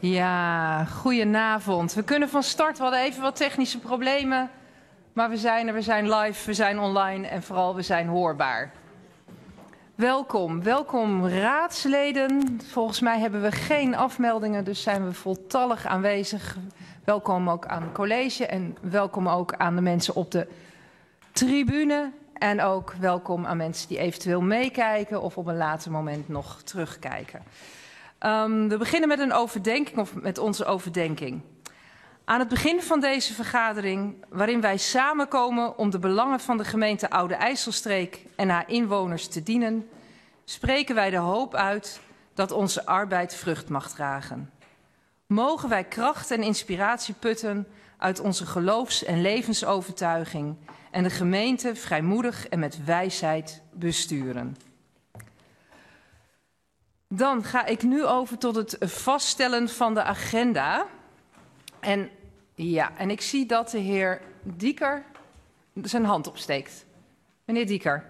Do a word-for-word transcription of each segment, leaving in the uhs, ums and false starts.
Ja, goedenavond. We kunnen van start, we hadden even wat technische problemen. Maar we zijn er, we zijn live, we zijn online en vooral we zijn hoorbaar. Welkom, welkom raadsleden. Volgens mij hebben we geen afmeldingen, dus zijn we voltallig aanwezig. Welkom ook aan het college en welkom ook aan de mensen op de tribune. En ook welkom aan mensen die eventueel meekijken of op een later moment nog terugkijken. Um, we beginnen met een overdenking, of met onze overdenking. Aan het begin van deze vergadering, waarin wij samenkomen om de belangen van de gemeente Oude IJsselstreek en haar inwoners te dienen, spreken wij de hoop uit dat onze arbeid vrucht mag dragen. Mogen wij kracht en inspiratie putten uit onze geloofs- en levensovertuiging en de gemeente vrijmoedig en met wijsheid besturen. Dan ga ik nu over tot het vaststellen van de agenda. En ja, en ik zie dat de heer Dieker zijn hand opsteekt. Meneer Dieker.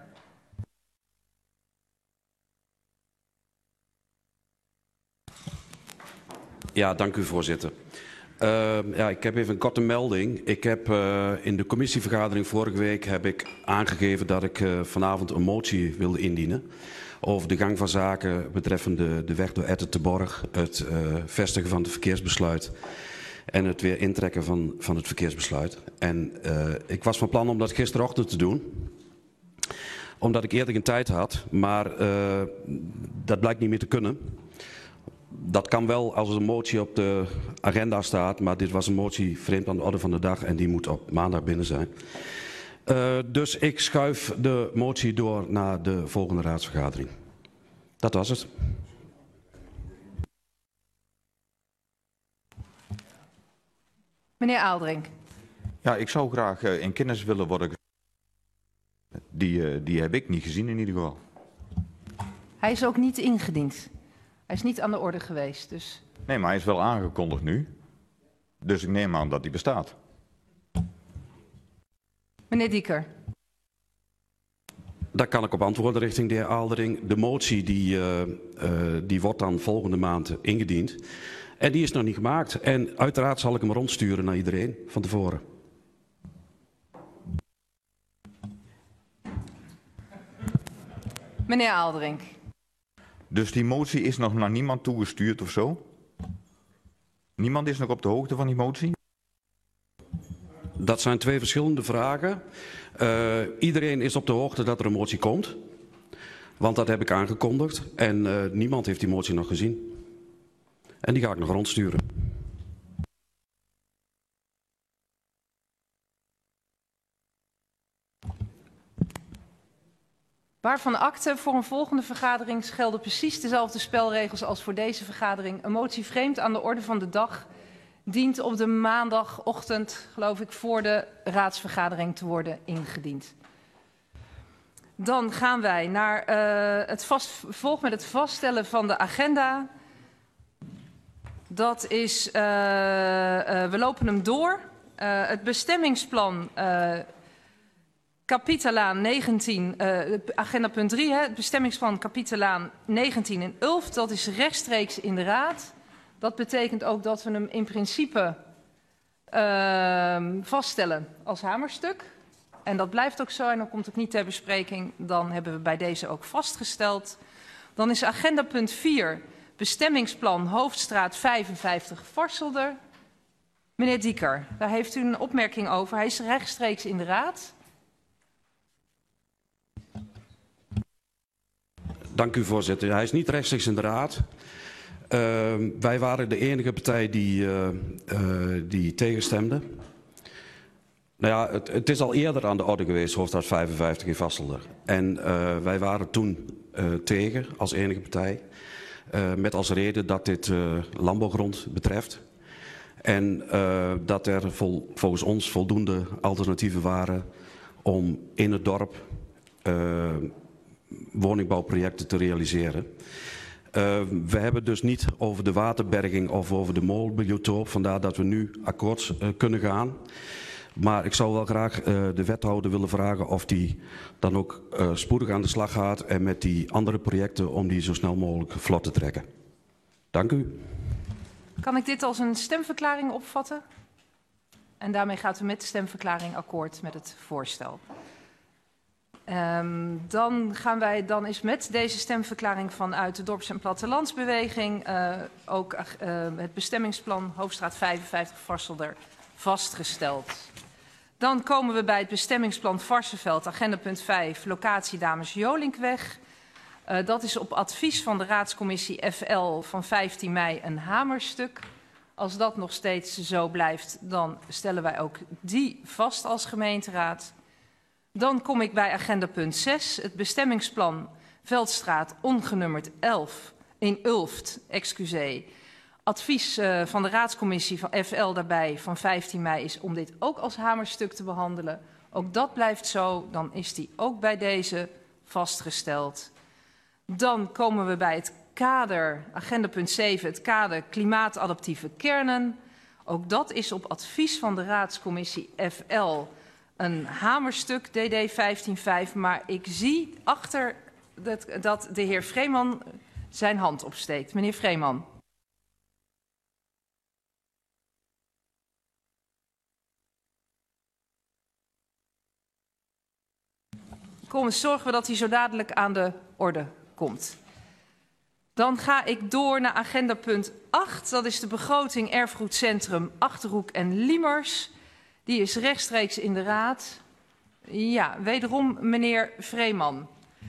Ja, dank u voorzitter. Uh, ja, ik heb even een korte melding. Ik heb uh, in de commissievergadering vorige week heb ik aangegeven dat ik uh, vanavond een motie wilde indienen over de gang van zaken betreffende de weg door Etten te Borg, het uh, vestigen van het verkeersbesluit en het weer intrekken van, van het verkeersbesluit. En uh, ik was van plan om dat gisterochtend te doen, omdat ik eerder geen tijd had, maar uh, dat blijkt niet meer te kunnen. Dat kan wel als er een motie op de agenda staat, maar dit was een motie vreemd aan de orde van de dag en die moet op maandag binnen zijn. Uh, dus ik schuif de motie door naar de volgende raadsvergadering. Dat was het. Meneer Aaldrink. Ja, ik zou graag uh, in kennis willen worden. Die, uh, die heb ik niet gezien in ieder geval. Hij is ook niet ingediend. Hij is niet aan de orde geweest, dus... Nee, maar hij is wel aangekondigd nu. Dus ik neem aan dat hij bestaat. Meneer Dieker. Daar kan ik op antwoorden richting de heer Aaldering. De motie die, uh, uh, die wordt dan volgende maand ingediend. En die is nog niet gemaakt. En uiteraard zal ik hem rondsturen naar iedereen van tevoren. Meneer Aaldering. Dus die motie is nog naar niemand toegestuurd of zo? Niemand is nog op de hoogte van die motie? Dat zijn twee verschillende vragen. Uh, iedereen is op de hoogte dat er een motie komt. Want dat heb ik aangekondigd. En uh, niemand heeft die motie nog gezien. En die ga ik nog rondsturen. Waarvan akte, voor een volgende vergadering gelden precies dezelfde spelregels als voor deze vergadering. Een motie vreemd aan de orde van de dag dient op de maandagochtend, geloof ik, voor de raadsvergadering te worden ingediend. Dan gaan wij naar uh, het vast, volg met het vaststellen van de agenda. Dat is, uh, uh, we lopen hem door. Uh, het bestemmingsplan... Uh, Kapitelaan negentien, uh, agenda punt drie, hè, het bestemmingsplan Kapitelaan negentien in Ulft, dat is rechtstreeks in de raad. Dat betekent ook dat we hem in principe uh, vaststellen als hamerstuk. En dat blijft ook zo en dan komt het niet ter bespreking, dan hebben we bij deze ook vastgesteld. Dan is agenda punt vier, bestemmingsplan Hoofdstraat vijfenvijftig Varselder. Meneer Dieker, daar heeft u een opmerking over, hij is rechtstreeks in de raad. Dank u voorzitter. Hij is niet rechtstreeks in de raad. Uh, wij waren de enige partij die, uh, uh, die tegenstemde. Nou ja, het, het is al eerder aan de orde geweest, Hoofdstraat vijfenvijftig in Varselder. En uh, wij waren toen uh, tegen als enige partij. Uh, met als reden dat dit uh, landbouwgrond betreft. En uh, dat er vol, volgens ons voldoende alternatieven waren om in het dorp uh, woningbouwprojecten te realiseren. Uh, we hebben dus niet over de waterberging of over de molenbiotoop, vandaar dat we nu akkoord uh, kunnen gaan. Maar ik zou wel graag uh, de wethouder willen vragen of die dan ook uh, spoedig aan de slag gaat en met die andere projecten om die zo snel mogelijk vlot te trekken. Dank u. Kan ik dit als een stemverklaring opvatten? En daarmee gaat u met de stemverklaring akkoord met het voorstel. Um, dan gaan wij dan eens met deze stemverklaring vanuit de Dorps- en Plattelandsbeweging uh, ook uh, het bestemmingsplan Hoofdstraat vijfenvijftig Varsselder vastgesteld. Dan komen we bij het bestemmingsplan Varsseveld, agenda punt vijf, locatie Dames Jolinkweg. Uh, dat is op advies van de raadscommissie F L van vijftien mei een hamerstuk. Als dat nog steeds zo blijft, dan stellen wij ook die vast als gemeenteraad. Dan kom ik bij agenda punt zes, het bestemmingsplan Veldstraat ongenummerd elf in Ulft, excuseer. Advies uh, van de raadscommissie van F L daarbij van vijftien mei is om dit ook als hamerstuk te behandelen. Ook dat blijft zo, dan is die ook bij deze vastgesteld. Dan komen we bij het kader, agenda punt zeven, het kader klimaatadaptieve kernen. Ook dat is op advies van de raadscommissie F L een hamerstuk D D vijftien vijf, maar ik zie achter dat, dat de heer Vreeman zijn hand opsteekt. Meneer Vreeman. Kom, zorgen we dat hij zo dadelijk aan de orde komt. Dan ga ik door naar agenda punt acht. Dat is de begroting Erfgoedcentrum Achterhoek en Liemers. Die is rechtstreeks in de raad. Ja, wederom meneer Vreeman.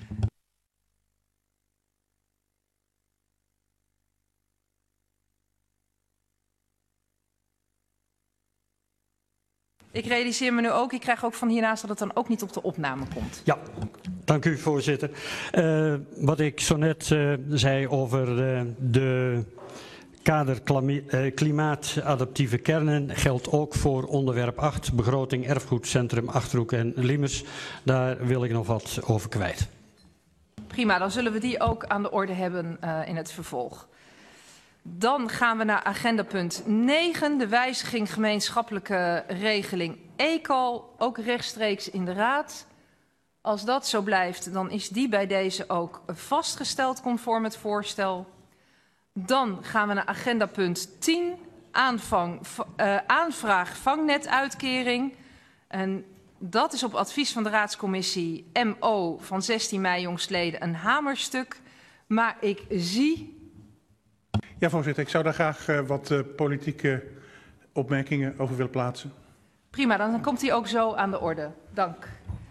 Ik realiseer me nu ook, ik krijg ook van hiernaast dat het dan ook niet op de opname komt. Ja, dank u voorzitter. Uh, wat ik zo net uh, zei over uh, de kader klimaatadaptieve kernen geldt ook voor onderwerp acht, begroting Erfgoedcentrum Achterhoek en Liemers. Daar wil ik nog wat over kwijt. Prima, dan zullen we die ook aan de orde hebben uh, in het vervolg. Dan gaan we naar agenda punt negen, de wijziging gemeenschappelijke regeling E C A L, ook rechtstreeks in de raad. Als dat zo blijft, dan is die bij deze ook vastgesteld conform het voorstel. Dan gaan we naar agenda punt tien, aanvang, uh, aanvraag vangnetuitkering. En dat is op advies van de raadscommissie M O van zestien mei jongstleden een hamerstuk. Maar ik zie... Ja, voorzitter, ik zou daar graag uh, wat uh, politieke opmerkingen over willen plaatsen. Prima, dan komt hij ook zo aan de orde. Dank.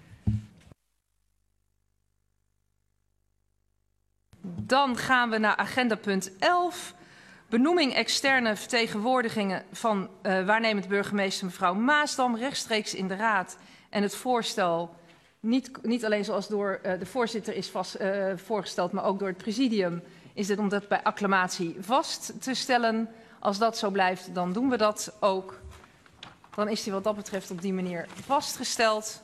Dan gaan we naar agenda punt elf. Benoeming externe vertegenwoordigingen van uh, waarnemend burgemeester mevrouw Maasdam rechtstreeks in de raad. En het voorstel, niet, niet alleen zoals door uh, de voorzitter is vast, uh, voorgesteld, maar ook door het presidium, is dit om dat bij acclamatie vast te stellen. Als dat zo blijft, dan doen we dat ook. Dan is die wat dat betreft op die manier vastgesteld.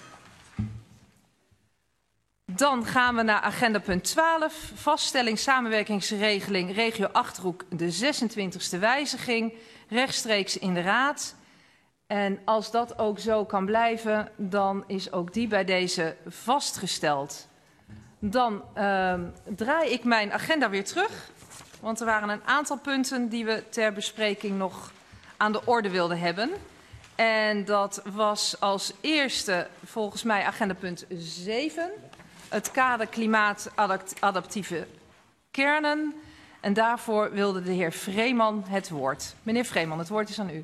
Dan gaan we naar agenda punt twaalf. Vaststelling samenwerkingsregeling regio Achterhoek, de zesentwintigste wijziging. Rechtstreeks in de raad. En als dat ook zo kan blijven, dan is ook die bij deze vastgesteld. Dan uh, draai ik mijn agenda weer terug. Want er waren een aantal punten die we ter bespreking nog aan de orde wilden hebben. En dat was als eerste volgens mij agenda punt zeven. Het kader klimaatadaptieve kernen. En daarvoor wilde de heer Vreeman het woord. Meneer Vreeman, het woord is aan u.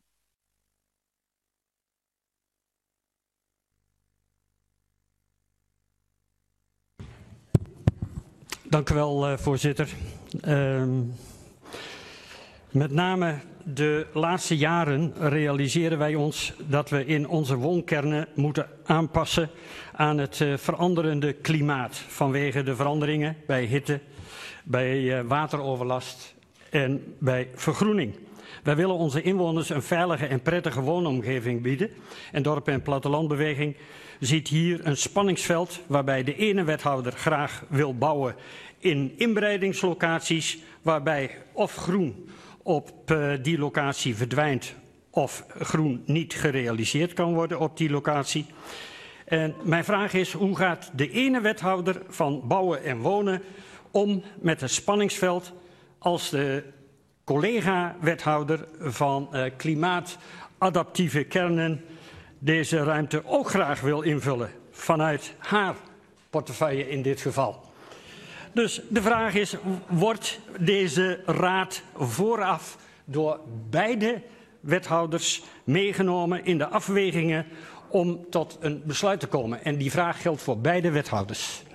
Dank u wel, uh, voorzitter. Uh, met name de laatste jaren realiseren wij ons dat we in onze woonkernen moeten aanpassen aan het uh, veranderende klimaat vanwege de veranderingen bij hitte, bij uh, wateroverlast en bij vergroening. Wij willen onze inwoners een veilige en prettige woonomgeving bieden. En Dorp- en Plattelandbeweging ziet hier een spanningsveld waarbij de ene wethouder graag wil bouwen in inbreidingslocaties, waarbij of groen op uh, die locatie verdwijnt of groen niet gerealiseerd kan worden op die locatie. En mijn vraag is, hoe gaat de ene wethouder van bouwen en wonen om met het spanningsveld als de collega-wethouder van uh, klimaatadaptieve kernen deze ruimte ook graag wil invullen. Vanuit haar portefeuille in dit geval. Dus de vraag is, wordt deze raad vooraf door beide wethouders meegenomen in de afwegingen om tot een besluit te komen? En die vraag geldt voor beide wethouders.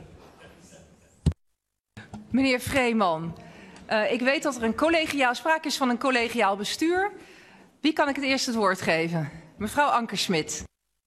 Meneer Vreeman, uh, ik weet dat er een collegiaal, sprake is van een collegiaal bestuur. Wie kan ik het eerst het woord geven? Mevrouw Ankersmit.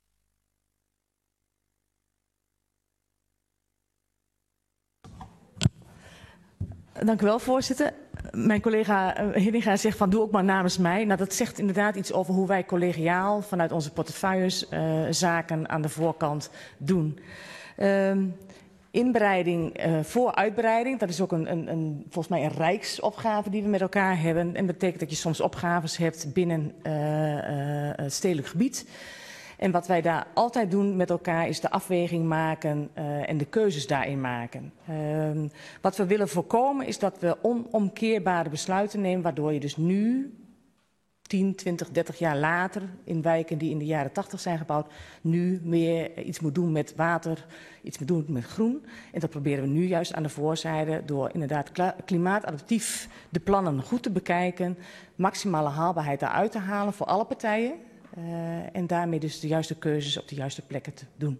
Dank u wel, voorzitter. Mijn collega Hinninga zegt van doe ook maar namens mij. Nou, dat zegt inderdaad iets over hoe wij collegiaal vanuit onze portefeuilles uh, zaken aan de voorkant doen. Uh, inbreiding uh, voor uitbreiding, dat is ook een, een, een, volgens mij een rijksopgave die we met elkaar hebben. En dat betekent dat je soms opgaves hebt binnen uh, uh, het stedelijk gebied. En wat wij daar altijd doen met elkaar is de afweging maken uh, en de keuzes daarin maken. Uh, wat we willen voorkomen is dat we onomkeerbare besluiten nemen, waardoor je dus nu, tien, twintig, dertig jaar later, in wijken die in de jaren tachtig zijn gebouwd, nu meer iets moet doen met water, iets moet doen met groen. En dat proberen we nu juist aan de voorzijde door inderdaad klimaatadaptief de plannen goed te bekijken, maximale haalbaarheid daaruit te halen voor alle partijen. Uh, en daarmee dus de juiste keuzes op de juiste plekken te doen.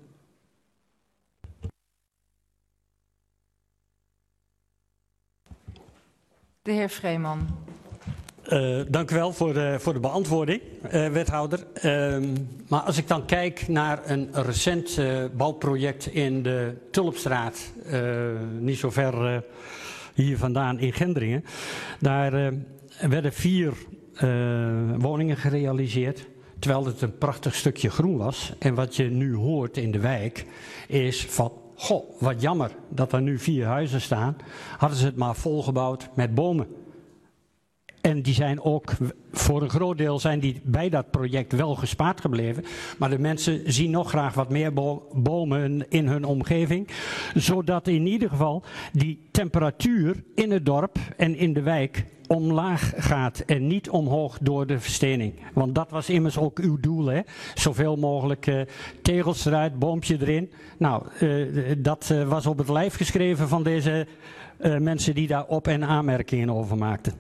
De heer Vreeman. Uh, dank u wel voor de, voor de beantwoording, uh, wethouder. Uh, maar als ik dan kijk naar een recent uh, bouwproject in de Tulpstraat, uh, niet zo ver uh, hier vandaan in Gendringen. Daar uh, werden vier uh, woningen gerealiseerd. Terwijl het een prachtig stukje groen was. En wat je nu hoort in de wijk is van, goh, wat jammer dat er nu vier huizen staan. Hadden ze het maar volgebouwd met bomen. En die zijn ook, voor een groot deel zijn die bij dat project wel gespaard gebleven. Maar de mensen zien nog graag wat meer bo- bomen in hun omgeving. Zodat in ieder geval die temperatuur in het dorp en in de wijk omlaag gaat en niet omhoog door de verstening. Want dat was immers ook uw doel, hè? Zoveel mogelijk uh, tegels eruit, boompje erin. Nou, uh, dat uh, was op het lijf geschreven van deze uh, mensen die daar op- en aanmerkingen over maakten.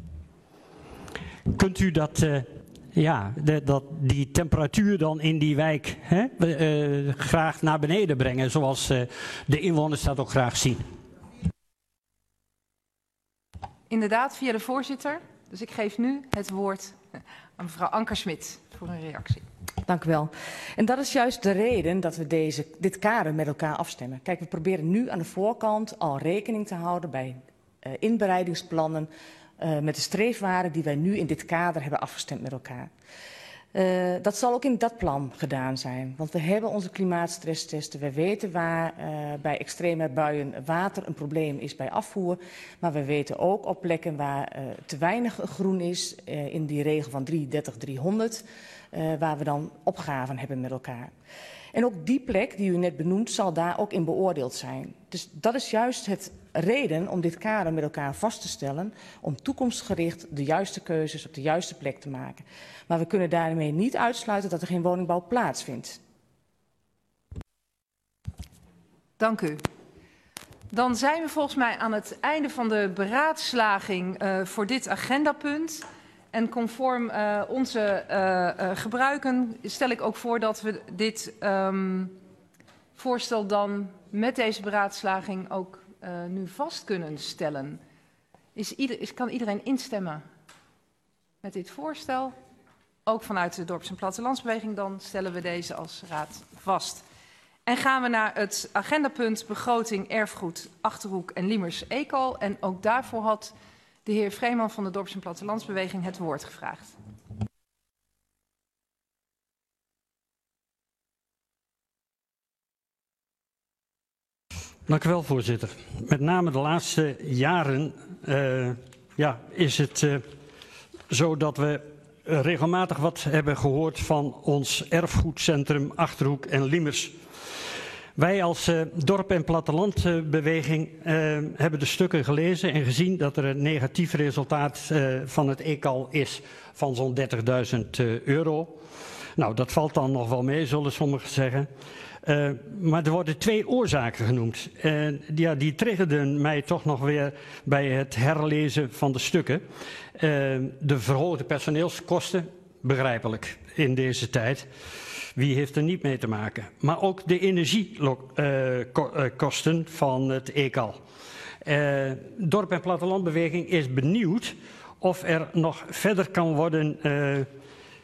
Kunt u dat, uh, ja, de, dat, die temperatuur dan in die wijk hè, uh, graag naar beneden brengen, zoals uh, de inwoners dat ook graag zien? Inderdaad, via de voorzitter. Dus ik geef nu het woord aan mevrouw Ankersmit voor een reactie. Dank u wel. En dat is juist de reden dat we deze, dit kader met elkaar afstemmen. Kijk, we proberen nu aan de voorkant al rekening te houden bij uh, inbereidingsplannen uh, met de streefwaarden die wij nu in dit kader hebben afgestemd met elkaar. Uh, dat zal ook in dat plan gedaan zijn. Want we hebben onze klimaatstresstesten. We weten waar uh, bij extreme buien water een probleem is bij afvoer. Maar we weten ook op plekken waar uh, te weinig groen is, uh, in die regel van drie dertig driehonderd, uh, waar we dan opgaven hebben met elkaar. En ook die plek die u net benoemt zal daar ook in beoordeeld zijn. Dus dat is juist het reden om dit kader met elkaar vast te stellen, om toekomstgericht de juiste keuzes op de juiste plek te maken. Maar we kunnen daarmee niet uitsluiten dat er geen woningbouw plaatsvindt. Dank u. Dan zijn we volgens mij aan het einde van de beraadslaging uh, voor dit agendapunt. En conform uh, onze uh, uh, gebruiken stel ik ook voor dat we dit um, voorstel dan met deze beraadslaging ook uh, nu vast kunnen stellen. Is ieder, is, kan iedereen instemmen met dit voorstel? Ook vanuit de Dorps- en Plattelandsbeweging, dan stellen we deze als raad vast. En gaan we naar het agendapunt begroting, erfgoed, Achterhoek en Liemers-Eekal. En ook daarvoor had de heer Vreeman van de Dorps- en Plattelandsbeweging het woord gevraagd. Dank u wel, voorzitter. Met name de laatste jaren uh, ja, is het uh, zo dat we regelmatig wat hebben gehoord van ons erfgoedcentrum Achterhoek en Liemers. Wij als uh, dorp- en plattelandbeweging uh, hebben de stukken gelezen en gezien dat er een negatief resultaat uh, van het E C A L is van zo'n dertigduizend uh, euro. Nou, dat valt dan nog wel mee, zullen sommigen zeggen. Uh, maar er worden twee oorzaken genoemd. En ja, die triggerden mij toch nog weer bij het herlezen van de stukken. Uh, de verhoogde personeelskosten, begrijpelijk in deze tijd. Wie heeft er niet mee te maken? Maar ook de energiekosten uh, van het E C A L. Uh, Dorp- en Plattelandbeweging is benieuwd of er nog verder kan worden uh, uh,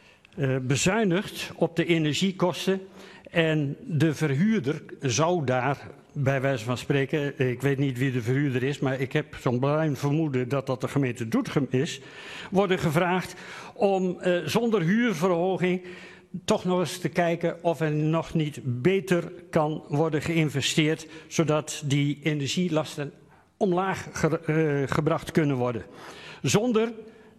bezuinigd op de energiekosten. En de verhuurder zou daar, bij wijze van spreken, ik weet niet wie de verhuurder is, maar ik heb zo'n bruin vermoeden dat dat de gemeente Doetinchem is, worden gevraagd om uh, zonder huurverhoging toch nog eens te kijken of er nog niet beter kan worden geïnvesteerd, zodat die energielasten omlaag ge, uh, gebracht kunnen worden. Zonder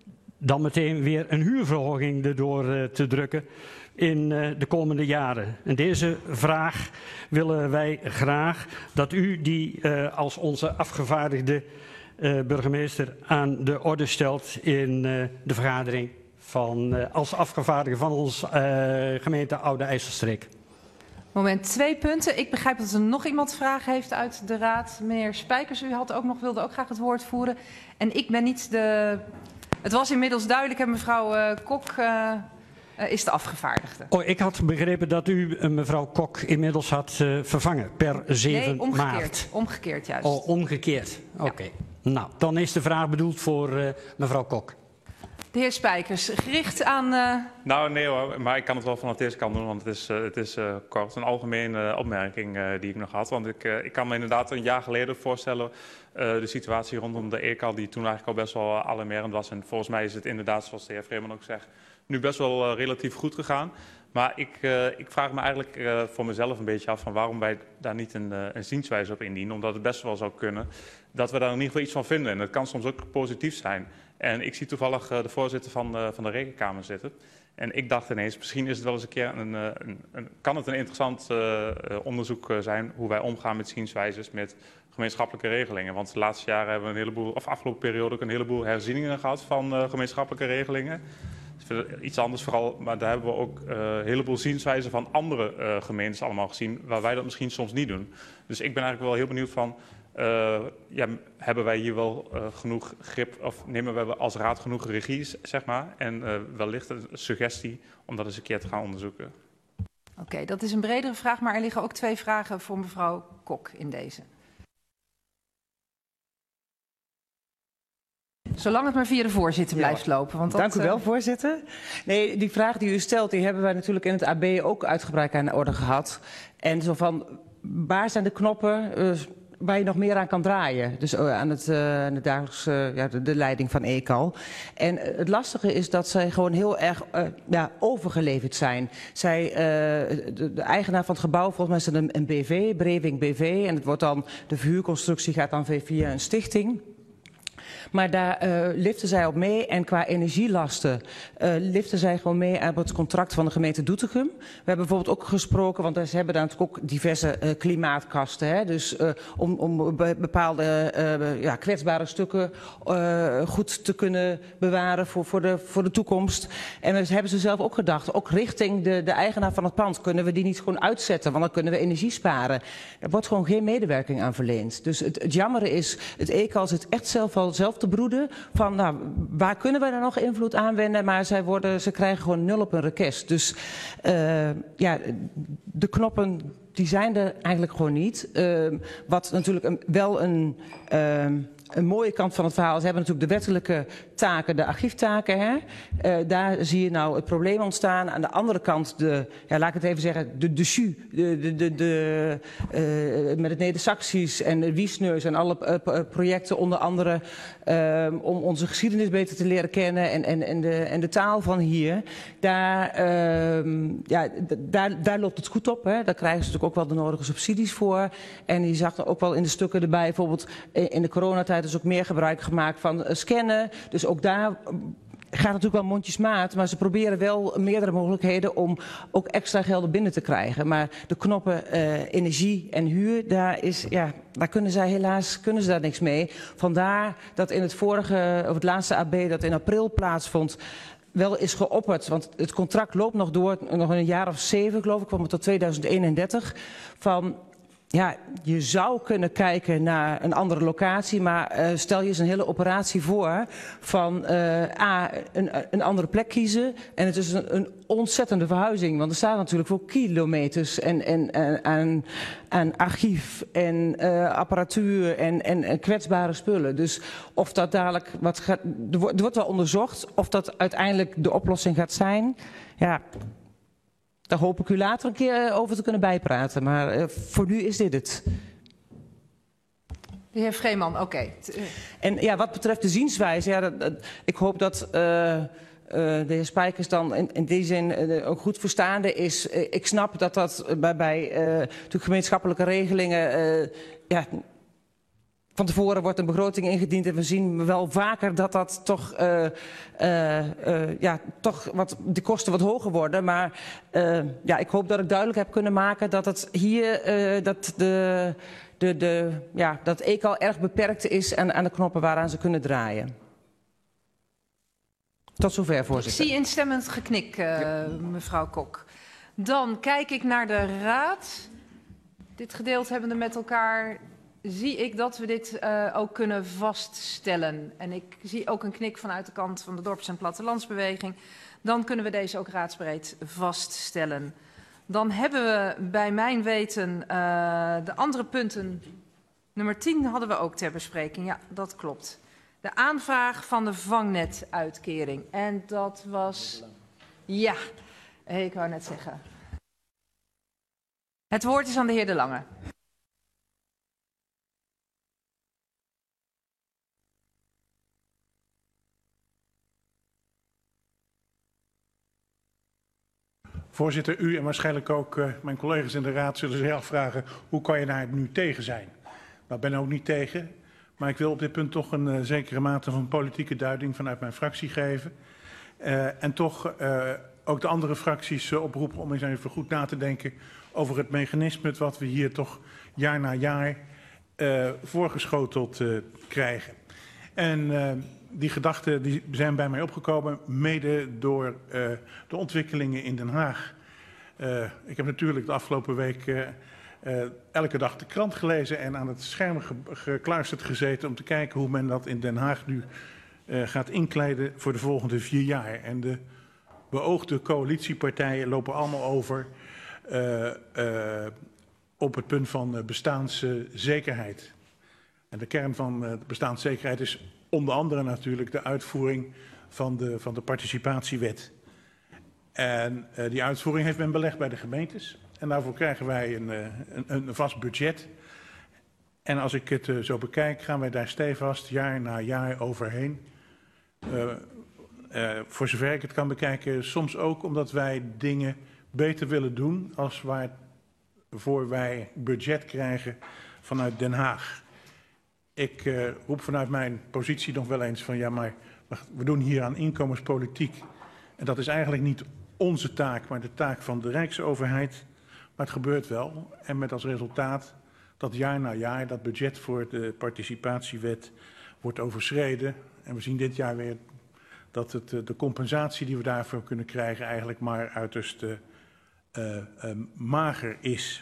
dan meteen weer een huurverhoging erdoor uh, te drukken in uh, de komende jaren. En deze vraag willen wij graag dat u die uh, als onze afgevaardigde uh, burgemeester aan de orde stelt in uh, de vergadering van, uh, als afgevaardigde van onze uh, gemeente Oude IJsselstreek. Moment, twee punten. Ik begrijp dat er nog iemand vragen heeft uit de raad. Meneer Spijkers, u had ook nog, wilde ook graag het woord voeren. En ik ben niet de... Het was inmiddels duidelijk en mevrouw uh, Kok uh, uh, is de afgevaardigde. Oh, ik had begrepen dat u uh, mevrouw Kok inmiddels had uh, vervangen per zeven nee, omgekeerd, maart. omgekeerd juist. Oh, omgekeerd. Oké. Okay. Ja. Nou, dan is de vraag bedoeld voor uh, mevrouw Kok. De heer Spijkers, gericht aan... Uh... Nou, nee hoor, maar ik kan het wel vanaf deze kant doen, want het is, uh, het is uh, kort een algemene opmerking uh, die ik nog had. Want ik, uh, ik kan me inderdaad een jaar geleden voorstellen, uh, de situatie rondom de E C A L, die toen eigenlijk al best wel alarmerend was. En volgens mij is het inderdaad, zoals de heer Vreeman ook zegt, nu best wel uh, relatief goed gegaan. Maar ik, uh, ik vraag me eigenlijk uh, voor mezelf een beetje af van waarom wij daar niet een, uh, een zienswijze op indienen. Omdat het best wel zou kunnen dat we daar in ieder geval iets van vinden. En dat kan soms ook positief zijn. En ik zie toevallig uh, de voorzitter van, uh, van de Rekenkamer zitten. En ik dacht ineens, misschien is het wel eens een keer een, een, een, kan het een interessant uh, onderzoek zijn hoe wij omgaan met zienswijzes met gemeenschappelijke regelingen. Want de laatste jaren hebben we een heleboel, of afgelopen periode ook een heleboel herzieningen gehad van uh, gemeenschappelijke regelingen. Iets anders vooral, maar daar hebben we ook uh, een heleboel zienswijzen van andere uh, gemeentes allemaal gezien, waar wij dat misschien soms niet doen. Dus ik ben eigenlijk wel heel benieuwd van, uh, ja, hebben wij hier wel uh, genoeg grip, of nemen we als raad genoeg regie, zeg maar, en uh, wellicht een suggestie om dat eens een keer te gaan onderzoeken. Oké, okay, dat is een bredere vraag, maar er liggen ook twee vragen voor mevrouw Kok in deze. Zolang het maar via de voorzitter blijft ja. lopen. Want dat, Dank u wel, voorzitter. Nee, die vraag die u stelt, die hebben wij natuurlijk in het A B ook uitgebreid aan de orde gehad. En zo van, waar zijn de knoppen uh, waar je nog meer aan kan draaien? Dus uh, aan het, uh, aan de dagelijkse, uh, ja, de, de leiding van E C A L. En uh, het lastige is dat zij gewoon heel erg uh, ja, overgeleverd zijn. Zij, uh, de, de eigenaar van het gebouw, volgens mij is het een, een B V, Breving B V. En het wordt dan, de verhuurconstructie gaat dan via een stichting. Maar daar uh, liften zij op mee en qua energielasten uh, liften zij gewoon mee aan het contract van de gemeente Doetinchem. We hebben bijvoorbeeld ook gesproken, want ze hebben daar natuurlijk ook diverse uh, klimaatkasten. Hè? Dus uh, om, om bepaalde uh, ja, kwetsbare stukken uh, goed te kunnen bewaren voor, voor, de, voor de toekomst. En dus hebben ze zelf ook gedacht, ook richting de, de eigenaar van het pand, kunnen we die niet gewoon uitzetten, want dan kunnen we energie sparen. Er wordt gewoon geen medewerking aan verleend. Dus het, het jammere is, het E C A L zit echt zelf al zelf te broeden van nou, waar kunnen we dan nog invloed aanwenden, maar zij worden, ze krijgen gewoon nul op hun request. Dus uh, ja, de knoppen die zijn er eigenlijk gewoon niet. Uh, wat natuurlijk een, wel een, uh, een mooie kant van het verhaal is, ze hebben natuurlijk de wettelijke taken, de archieftaken. Hè? Uh, daar zie je nou het probleem ontstaan. Aan de andere kant, de, ja, laat ik het even zeggen, de, de S U, de, de, de, de, uh, met het Neder-Saxisch en de Wiesneus en alle uh, projecten onder andere uh, om onze geschiedenis beter te leren kennen en, en, en, de, en de taal van hier. Daar, uh, ja, daar, daar loopt het goed op. Hè? Daar krijgen ze natuurlijk ook wel de nodige subsidies voor. En je zag er ook wel in de stukken erbij, bijvoorbeeld in de coronatijd is ook meer gebruik gemaakt van uh, scannen. Dus ook daar gaat natuurlijk wel mondjesmaat, maar ze proberen wel meerdere mogelijkheden om ook extra gelden binnen te krijgen. Maar de knoppen uh, energie en huur, daar, is, ja, daar kunnen zij helaas kunnen ze daar niks mee. Vandaar dat in het vorige, of het laatste A B dat in april plaatsvond, wel is geopperd, want het contract loopt nog door, nog een jaar of zeven geloof ik, kwam het tot tweeduizend eenendertig, van ja, je zou kunnen kijken naar een andere locatie, maar uh, stel je eens een hele operatie voor van uh, A, een, een andere plek kiezen en het is een, een ontzettende verhuizing, want er staan natuurlijk wel kilometers en, en, en, aan, aan archief en uh, apparatuur en, en, en kwetsbare spullen. Dus of dat dadelijk, wat gaat, er wordt, er wordt wel onderzocht of dat uiteindelijk de oplossing gaat zijn, ja. Daar hoop ik u later een keer over te kunnen bijpraten. Maar uh, voor nu is dit het. De heer Vreeman, oké. Okay. En ja, wat betreft de zienswijze, ja, dat, dat, ik hoop dat uh, uh, de heer Spijkers dan in, in die zin uh, ook goed verstaande is. Uh, ik snap dat dat bij, bij uh, de gemeenschappelijke regelingen, uh, ja, van tevoren wordt een begroting ingediend en we zien wel vaker dat dat toch, uh, uh, uh, ja, toch wat, de kosten wat hoger worden. Maar uh, ja, ik hoop dat ik duidelijk heb kunnen maken dat het hier, uh, dat de, de, de, ja, dat E K A erg beperkt is aan, aan de knoppen waaraan ze kunnen draaien. Tot zover, voorzitter. Ik zie instemmend geknik, uh, ja. Mevrouw Kok. Dan kijk ik naar de Raad. Dit gedeelte hebben we met elkaar. Zie ik dat we dit uh, ook kunnen vaststellen. En ik zie ook een knik vanuit de kant van de Dorps- en Plattelandsbeweging. Dan kunnen we deze ook raadsbreed vaststellen. Dan hebben we bij mijn weten uh, de andere punten. Nummer tien hadden we ook ter bespreking. Ja, dat klopt. De aanvraag van de vangnetuitkering. En dat was... Ja, ik wou net zeggen. Het woord is aan de heer De Lange. Voorzitter, u en waarschijnlijk ook uh, mijn collega's in de Raad zullen zich afvragen hoe kan je daar nu tegen zijn? Nou, ik ben er ook niet tegen, maar ik wil op dit punt toch een uh, zekere mate van politieke duiding vanuit mijn fractie geven. Uh, en toch uh, ook de andere fracties uh, oproepen om eens even goed na te denken over het mechanisme wat we hier toch jaar na jaar uh, voorgeschoteld uh, krijgen. En uh, die gedachten die zijn bij mij opgekomen, mede door uh, de ontwikkelingen in Den Haag. Uh, ik heb natuurlijk de afgelopen week uh, uh, elke dag de krant gelezen en aan het scherm ge gekluisterd gezeten om te kijken hoe men dat in Den Haag nu uh, gaat inkleden voor de volgende vier jaar. En de beoogde coalitiepartijen lopen allemaal over uh, uh, op het punt van uh, bestaanszekerheid. En de kern van uh, de bestaanszekerheid is onder andere natuurlijk de uitvoering van de, van de participatiewet. En uh, die uitvoering heeft men belegd bij de gemeentes. En daarvoor krijgen wij een, een, een vast budget. En als ik het uh, zo bekijk, gaan wij daar stevast jaar na jaar overheen. Uh, uh, voor zover ik het kan bekijken, soms ook omdat wij dingen beter willen doen als waarvoor wij budget krijgen vanuit Den Haag. Ik uh, roep vanuit mijn positie nog wel eens van ja, maar we doen hier aan inkomenspolitiek. En dat is eigenlijk niet onze taak, maar de taak van de Rijksoverheid. Maar het gebeurt wel. En met als resultaat dat jaar na jaar dat budget voor de participatiewet wordt overschreden. En we zien dit jaar weer dat het, de compensatie die we daarvoor kunnen krijgen eigenlijk maar uiterst uh, uh, mager is.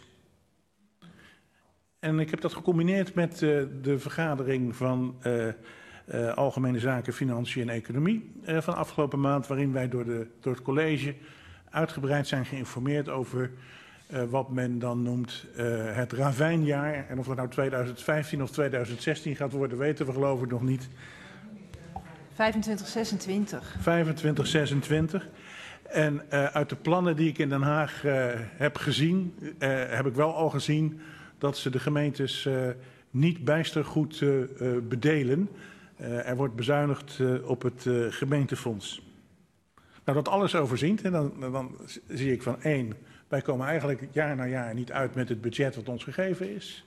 En ik heb dat gecombineerd met uh, de vergadering van uh, uh, Algemene Zaken, Financiën en Economie uh, van afgelopen maand, waarin wij door, de, door het college uitgebreid zijn geïnformeerd over uh, wat men dan noemt uh, het ravijnjaar. En of dat nou tweeduizend vijftien of tweeduizend zestien gaat worden, weten we geloof ik nog niet. vijfentwintig zesentwintig. vijfentwintig zesentwintig. En uh, uit de plannen die ik in Den Haag uh, heb gezien, uh, heb ik wel al gezien dat ze de gemeentes uh, niet bijster goed uh, uh, bedelen. Uh, er wordt bezuinigd uh, op het uh, gemeentefonds. Nou, dat alles overziend, en dan, dan zie ik van één, wij komen eigenlijk jaar na jaar niet uit met het budget wat ons gegeven is.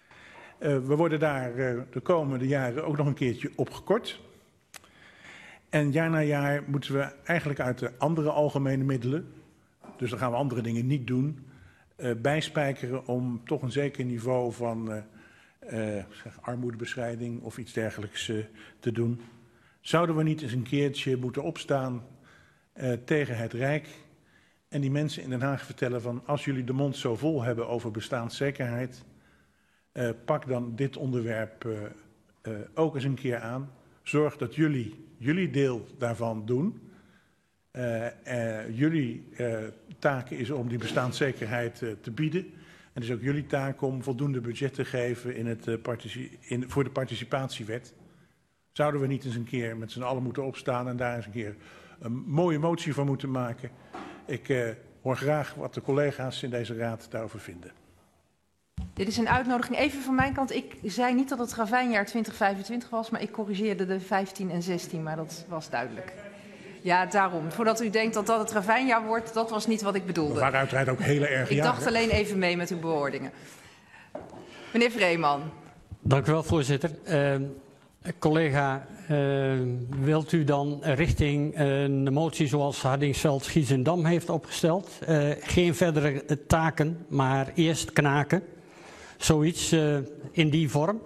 Uh, we worden daar uh, de komende jaren ook nog een keertje op gekort. En jaar na jaar moeten we eigenlijk uit de andere algemene middelen, dus dan gaan we andere dingen niet doen, uh, bijspijkeren om toch een zeker niveau van uh, uh, zeg, armoedebestrijding of iets dergelijks uh, te doen. Zouden we niet eens een keertje moeten opstaan uh, tegen het Rijk en die mensen in Den Haag vertellen van als jullie de mond zo vol hebben over bestaanszekerheid, uh, pak dan dit onderwerp uh, uh, ook eens een keer aan. Zorg dat jullie jullie deel daarvan doen. Uh, uh, jullie uh, taak is om die bestaanszekerheid uh, te bieden. En het is ook jullie taak om voldoende budget te geven in het, uh, partici- in, voor de participatiewet. Zouden we niet eens een keer met z'n allen moeten opstaan en daar eens een keer een mooie motie van moeten maken? Ik uh, hoor graag wat de collega's in deze raad daarover vinden. Dit is een uitnodiging even van mijn kant. Ik zei niet dat het ravijnjaar twintig vijfentwintig was, maar ik corrigeerde de vijftien en zestien, maar dat was duidelijk. Ja, daarom. Voordat u denkt dat dat het ravijnjaar wordt, dat was niet wat ik bedoelde. We waren uiteraard ook hele erg Ik jaren. dacht alleen even mee met uw bewoordingen. Meneer Vreeman. Dank u wel, voorzitter. Uh, collega, uh, wilt u dan richting uh, een motie zoals Hardingsveld Giessendam heeft opgesteld? Uh, geen verdere taken, maar eerst knaken. Zoiets uh, in die vorm?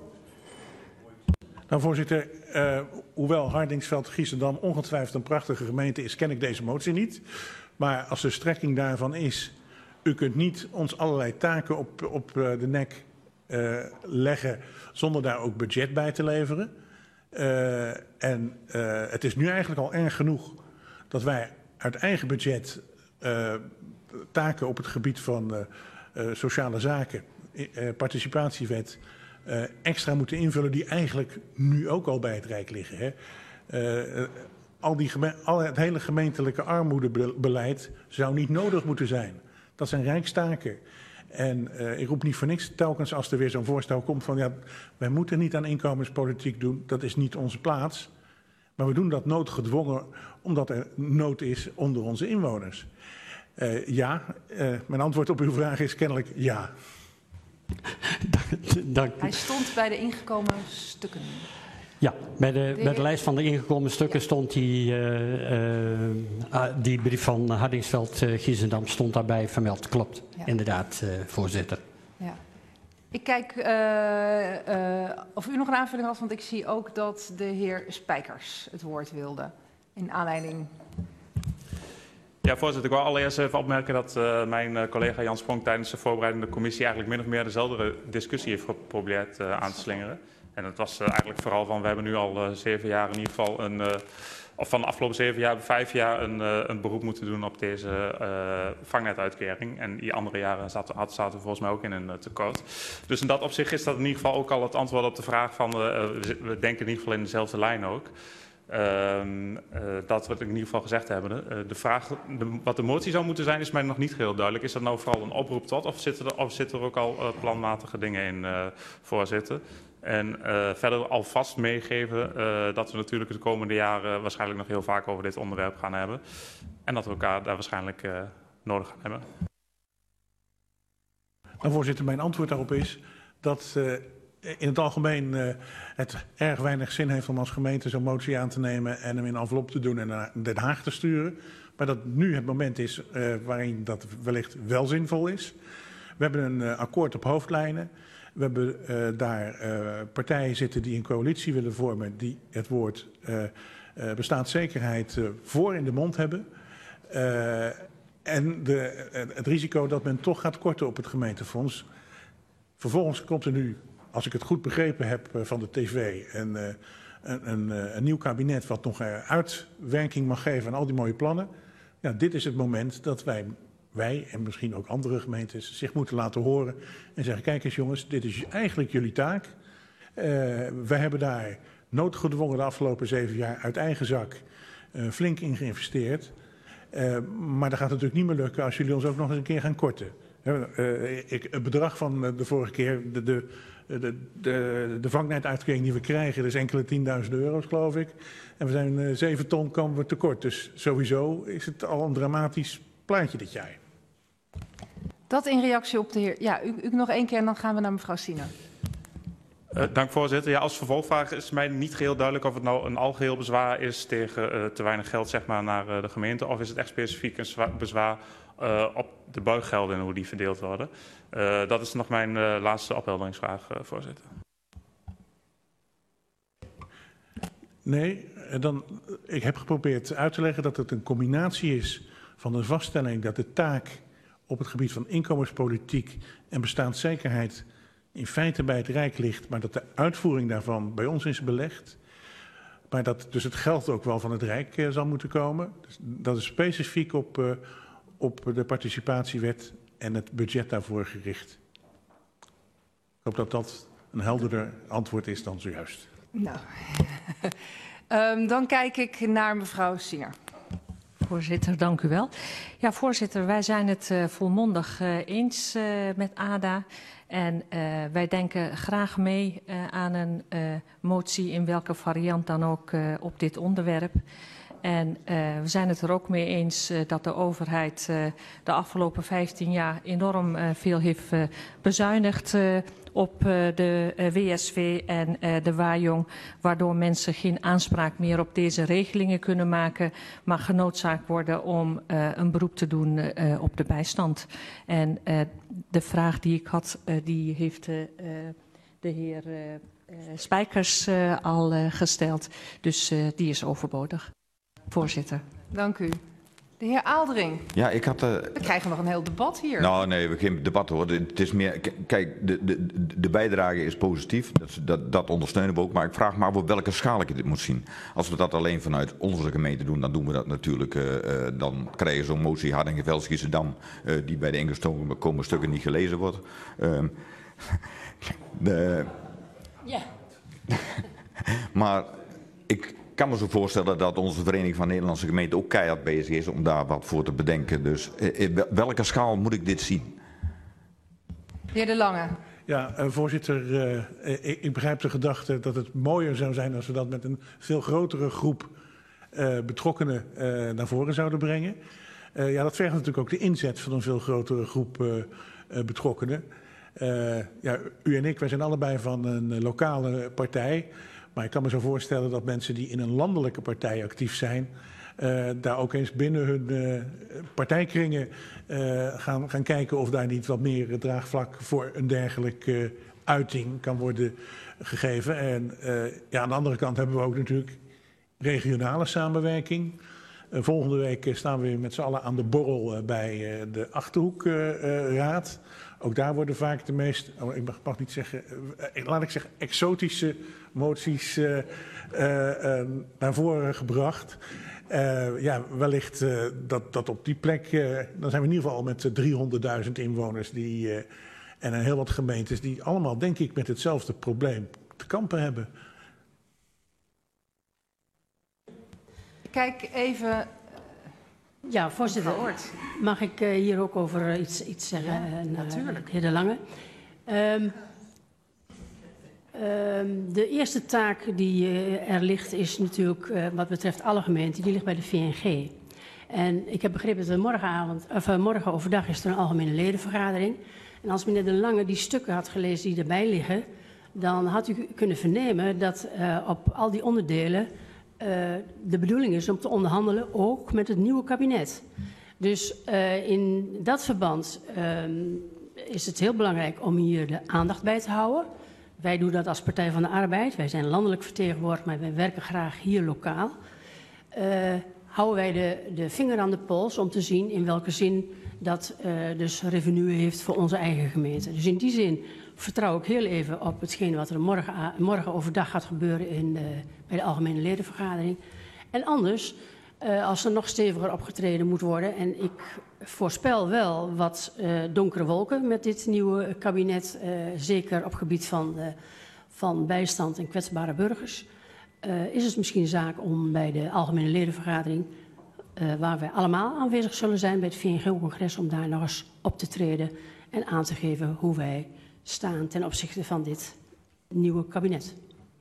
Nou, voorzitter, uh, hoewel Hardingsveld Giessendam ongetwijfeld een prachtige gemeente is, ken ik deze motie niet. Maar als de strekking daarvan is, u kunt niet ons allerlei taken op, op uh, de nek uh, leggen zonder daar ook budget bij te leveren. Uh, en uh, het is nu eigenlijk al erg genoeg dat wij uit eigen budget uh, taken op het gebied van uh, uh, sociale zaken, uh, participatiewet, uh, extra moeten invullen die eigenlijk nu ook al bij het Rijk liggen. Hè. Uh, uh, al die geme- al het hele gemeentelijke armoedebeleid zou niet nodig moeten zijn. Dat zijn rijkstaken. En uh, ik roep niet voor niks telkens als er weer zo'n voorstel komt van ja, wij moeten niet aan inkomenspolitiek doen, dat is niet onze plaats. Maar we doen dat noodgedwongen omdat er nood is onder onze inwoners. Uh, ja, uh, mijn antwoord op uw vraag is kennelijk ja. Dank u. Hij stond bij de ingekomen stukken. Ja, bij de, de bij de lijst van de ingekomen stukken ja. stond die, uh, uh, die brief van Hardingsveld uh, Giessendam stond daarbij vermeld. Klopt, ja. inderdaad, uh, voorzitter. Ja. Ik kijk uh, uh, of u nog een aanvulling had, want ik zie ook dat de heer Spijkers het woord wilde. In aanleiding... Ja, voorzitter, ik wil allereerst even opmerken dat uh, mijn uh, collega Jan Spronk tijdens de voorbereidende commissie eigenlijk min of meer dezelfde discussie heeft geprobeerd uh, aan te slingeren. En dat was uh, eigenlijk vooral van, we hebben nu al uh, zeven jaar in ieder geval een, uh, of van de afgelopen zeven jaar, vijf jaar een, uh, een beroep moeten doen op deze uh, vangnetuitkering. En die andere jaren zaten, had, zaten we volgens mij ook in een uh, tekort. Dus in dat opzicht is dat in ieder geval ook al het antwoord op de vraag van, uh, we denken in ieder geval in dezelfde lijn ook. Uh, uh, dat we het in ieder geval gezegd hebben. Uh, de vraag, de, wat de motie zou moeten zijn, is mij nog niet heel duidelijk. Is dat nou vooral een oproep tot, of zitten er, of zitten er ook al uh, planmatige dingen in, uh, voorzitter? En uh, verder alvast meegeven uh, dat we natuurlijk de komende jaren waarschijnlijk nog heel vaak over dit onderwerp gaan hebben. En dat we elkaar daar waarschijnlijk uh, nodig gaan hebben. Nou, voorzitter, mijn antwoord daarop is dat uh, in het algemeen uh, het erg weinig zin heeft om als gemeente zo'n motie aan te nemen en hem in een envelop te doen en naar Den Haag te sturen. Maar dat nu het moment is uh, waarin dat wellicht wel zinvol is. We hebben een uh, akkoord op hoofdlijnen. We hebben uh, daar uh, partijen zitten die een coalitie willen vormen die het woord uh, uh, bestaanszekerheid uh, voor in de mond hebben. Uh, en de, uh, het risico dat men toch gaat korten op het gemeentefonds. Vervolgens komt er nu, als ik het goed begrepen heb uh, van de tv, een, uh, een, een, een nieuw kabinet wat nog uh, uitwerking mag geven aan al die mooie plannen. Ja, dit is het moment dat wij... wij en misschien ook andere gemeentes zich moeten laten horen en zeggen, kijk eens jongens, dit is eigenlijk jullie taak. Uh, wij hebben daar noodgedwongen de afgelopen zeven jaar uit eigen zak uh, flink in geïnvesteerd. Uh, maar dat gaat natuurlijk niet meer lukken als jullie ons ook nog eens een keer gaan korten. Uh, ik, het bedrag van de vorige keer, de, de, de, de, de vangnetuitkering die we krijgen, dat is enkele tienduizend euro's geloof ik. En we zijn uh, zeven ton komen we tekort. Dus sowieso is het al een dramatisch plaatje dit jaar. Dat in reactie op de heer... Ja, u, u nog één keer en dan gaan we naar mevrouw Sina. Uh, dank voorzitter. Ja, als vervolgvraag is mij niet geheel duidelijk of het nou een algeheel bezwaar is tegen uh, te weinig geld zeg maar, naar uh, de gemeente. Of is het echt specifiek een bezwaar uh, op de buiggelden en hoe die verdeeld worden. Uh, dat is nog mijn uh, laatste ophelderingsvraag, uh, voorzitter. Nee, dan, ik heb geprobeerd uit te leggen dat het een combinatie is van de vaststelling dat de taak op het gebied van inkomenspolitiek en bestaanszekerheid in feite bij het Rijk ligt, maar dat de uitvoering daarvan bij ons is belegd. Maar dat dus het geld ook wel van het Rijk uh, zal moeten komen. Dus dat is specifiek op, uh, op de participatiewet en het budget daarvoor gericht. Ik hoop dat dat een helderder antwoord is dan zojuist. Nou, um, dan kijk ik naar mevrouw Singer. Voorzitter, dank u wel. Ja, voorzitter, wij zijn het uh, volmondig uh, eens uh, met A D A. En uh, wij denken graag mee uh, aan een uh, motie in welke variant dan ook uh, op dit onderwerp. En uh, we zijn het er ook mee eens uh, dat de overheid uh, de afgelopen vijftien jaar enorm uh, veel heeft uh, bezuinigd uh, op uh, de uh, W S V en uh, de Wajong, waardoor mensen geen aanspraak meer op deze regelingen kunnen maken, maar genoodzaakt worden om uh, een beroep te doen uh, op de bijstand. En uh, de vraag die ik had, uh, die heeft uh, de heer uh, Spijkers uh, al uh, gesteld, dus uh, die is overbodig. Voorzitter. Dank u. De heer Aaldering. Ja, ik had... Uh, We krijgen nog een heel debat hier. Nou, nee, we geen debat hoor. Het is meer... Kijk, de, de, de bijdrage is positief. Dat, dat, dat ondersteunen we ook. Maar ik vraag me af op welke schaal ik dit moet zien. Als we dat alleen vanuit onze gemeente doen, dan doen we dat natuurlijk. Uh, uh, dan krijgen we zo'n motie Hardinge-Veld-Giessendam, uh, die bij de ingekomen stukken niet gelezen wordt. Uh, de, ja. Maar ik... Ik kan me zo voorstellen dat onze Vereniging van Nederlandse Gemeenten ook keihard bezig is om daar wat voor te bedenken. Dus in welke schaal moet ik dit zien? De heer De Lange. Ja, uh, voorzitter, uh, ik, ik begrijp de gedachte dat het mooier zou zijn als we dat met een veel grotere groep uh, betrokkenen uh, naar voren zouden brengen. Uh, ja, dat vergt natuurlijk ook de inzet van een veel grotere groep uh, uh, betrokkenen. Uh, ja, u en ik, wij zijn allebei van een lokale partij. Maar ik kan me zo voorstellen dat mensen die in een landelijke partij actief zijn, uh, daar ook eens binnen hun uh, partijkringen uh, gaan, gaan kijken of daar niet wat meer draagvlak voor een dergelijke uh, uiting kan worden gegeven. En uh, ja, aan de andere kant hebben we ook natuurlijk regionale samenwerking. Uh, volgende week uh, staan we weer met z'n allen aan de borrel uh, bij uh, de Achterhoekraad. Uh, Ook daar worden vaak de meest, oh, ik mag, mag niet zeggen, uh, laat ik zeggen, exotische moties uh, uh, uh, naar voren gebracht. Uh, ja, wellicht uh, dat, dat op die plek, uh, dan zijn we in ieder geval al met uh, driehonderdduizend inwoners die, uh, en een heel wat gemeentes die allemaal, denk ik, met hetzelfde probleem te kampen hebben. Kijk even. Ja, voorzitter, mag ik uh, hier ook over uh, iets, iets zeggen? Ja, uh, natuurlijk. De heer De Lange. Um, um, de eerste taak die uh, er ligt is natuurlijk, uh, wat betreft alle gemeenten, die ligt bij de V N G. En ik heb begrepen dat er morgenavond, of, uh, morgen overdag is er een algemene ledenvergadering. En als meneer De Lange die stukken had gelezen die erbij liggen, dan had u kunnen vernemen dat uh, op al die onderdelen Uh, de bedoeling is om te onderhandelen ook met het nieuwe kabinet. Dus uh, in dat verband uh, is het heel belangrijk om hier de aandacht bij te houden. Wij doen dat als Partij van de Arbeid. Wij zijn landelijk vertegenwoordigd, maar wij werken graag hier lokaal. Uh, houden wij de, de vinger aan de pols om te zien in welke zin dat uh, dus revenue heeft voor onze eigen gemeente. Dus in die zin vertrouw ik heel even op hetgeen wat er morgen, morgen overdag gaat gebeuren in de, bij de algemene ledenvergadering. En anders, uh, als er nog steviger opgetreden moet worden, en ik voorspel wel wat uh, donkere wolken met dit nieuwe kabinet, uh, zeker op gebied van, uh, van bijstand en kwetsbare burgers, uh, is het misschien zaak om bij de algemene ledenvergadering, uh, waar wij allemaal aanwezig zullen zijn bij het V N G-congres, om daar nog eens op te treden en aan te geven hoe wij staan ten opzichte van dit nieuwe kabinet.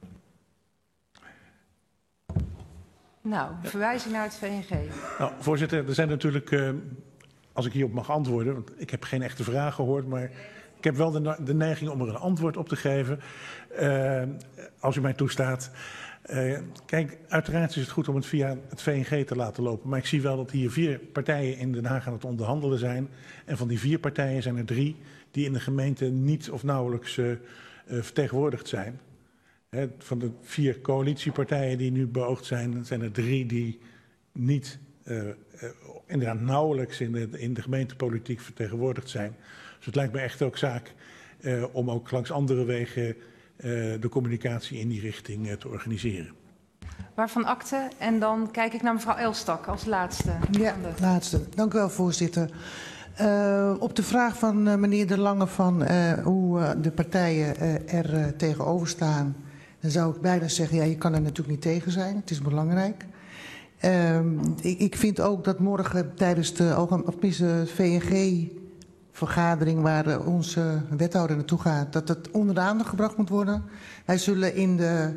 Nou, verwijzing naar het V N G. Nou, voorzitter, er zijn natuurlijk, uh, als ik hierop mag antwoorden, want ik heb geen echte vraag gehoord, maar ik heb wel de, de neiging om er een antwoord op te geven, uh, als u mij toestaat. Uh, kijk, uiteraard is het goed om het via het V N G te laten lopen. Maar ik zie wel dat hier vier partijen in Den Haag aan het onderhandelen zijn. En van die vier partijen zijn er drie die in de gemeente niet of nauwelijks uh, uh, vertegenwoordigd zijn. He, van de vier coalitiepartijen die nu beoogd zijn, zijn er drie die niet uh, uh, inderdaad nauwelijks in de, in de gemeentepolitiek vertegenwoordigd zijn. Dus het lijkt me echt ook zaak uh, om ook langs andere wegen Uh, de communicatie in die richting uh, te organiseren. Waarvan akte? En dan kijk ik naar mevrouw Elstak als laatste. Ja, de... laatste. Dank u wel, voorzitter. Uh, op de vraag van uh, meneer De Lange van uh, hoe uh, de partijen uh, er uh, tegenover staan, dan zou ik bijna zeggen, ja, je kan er natuurlijk niet tegen zijn. Het is belangrijk. Uh, ik, ik vind ook dat morgen tijdens de of tenminste, V N G vergadering waar onze wethouder naartoe gaat, dat het onder de aandacht gebracht moet worden. Wij zullen in de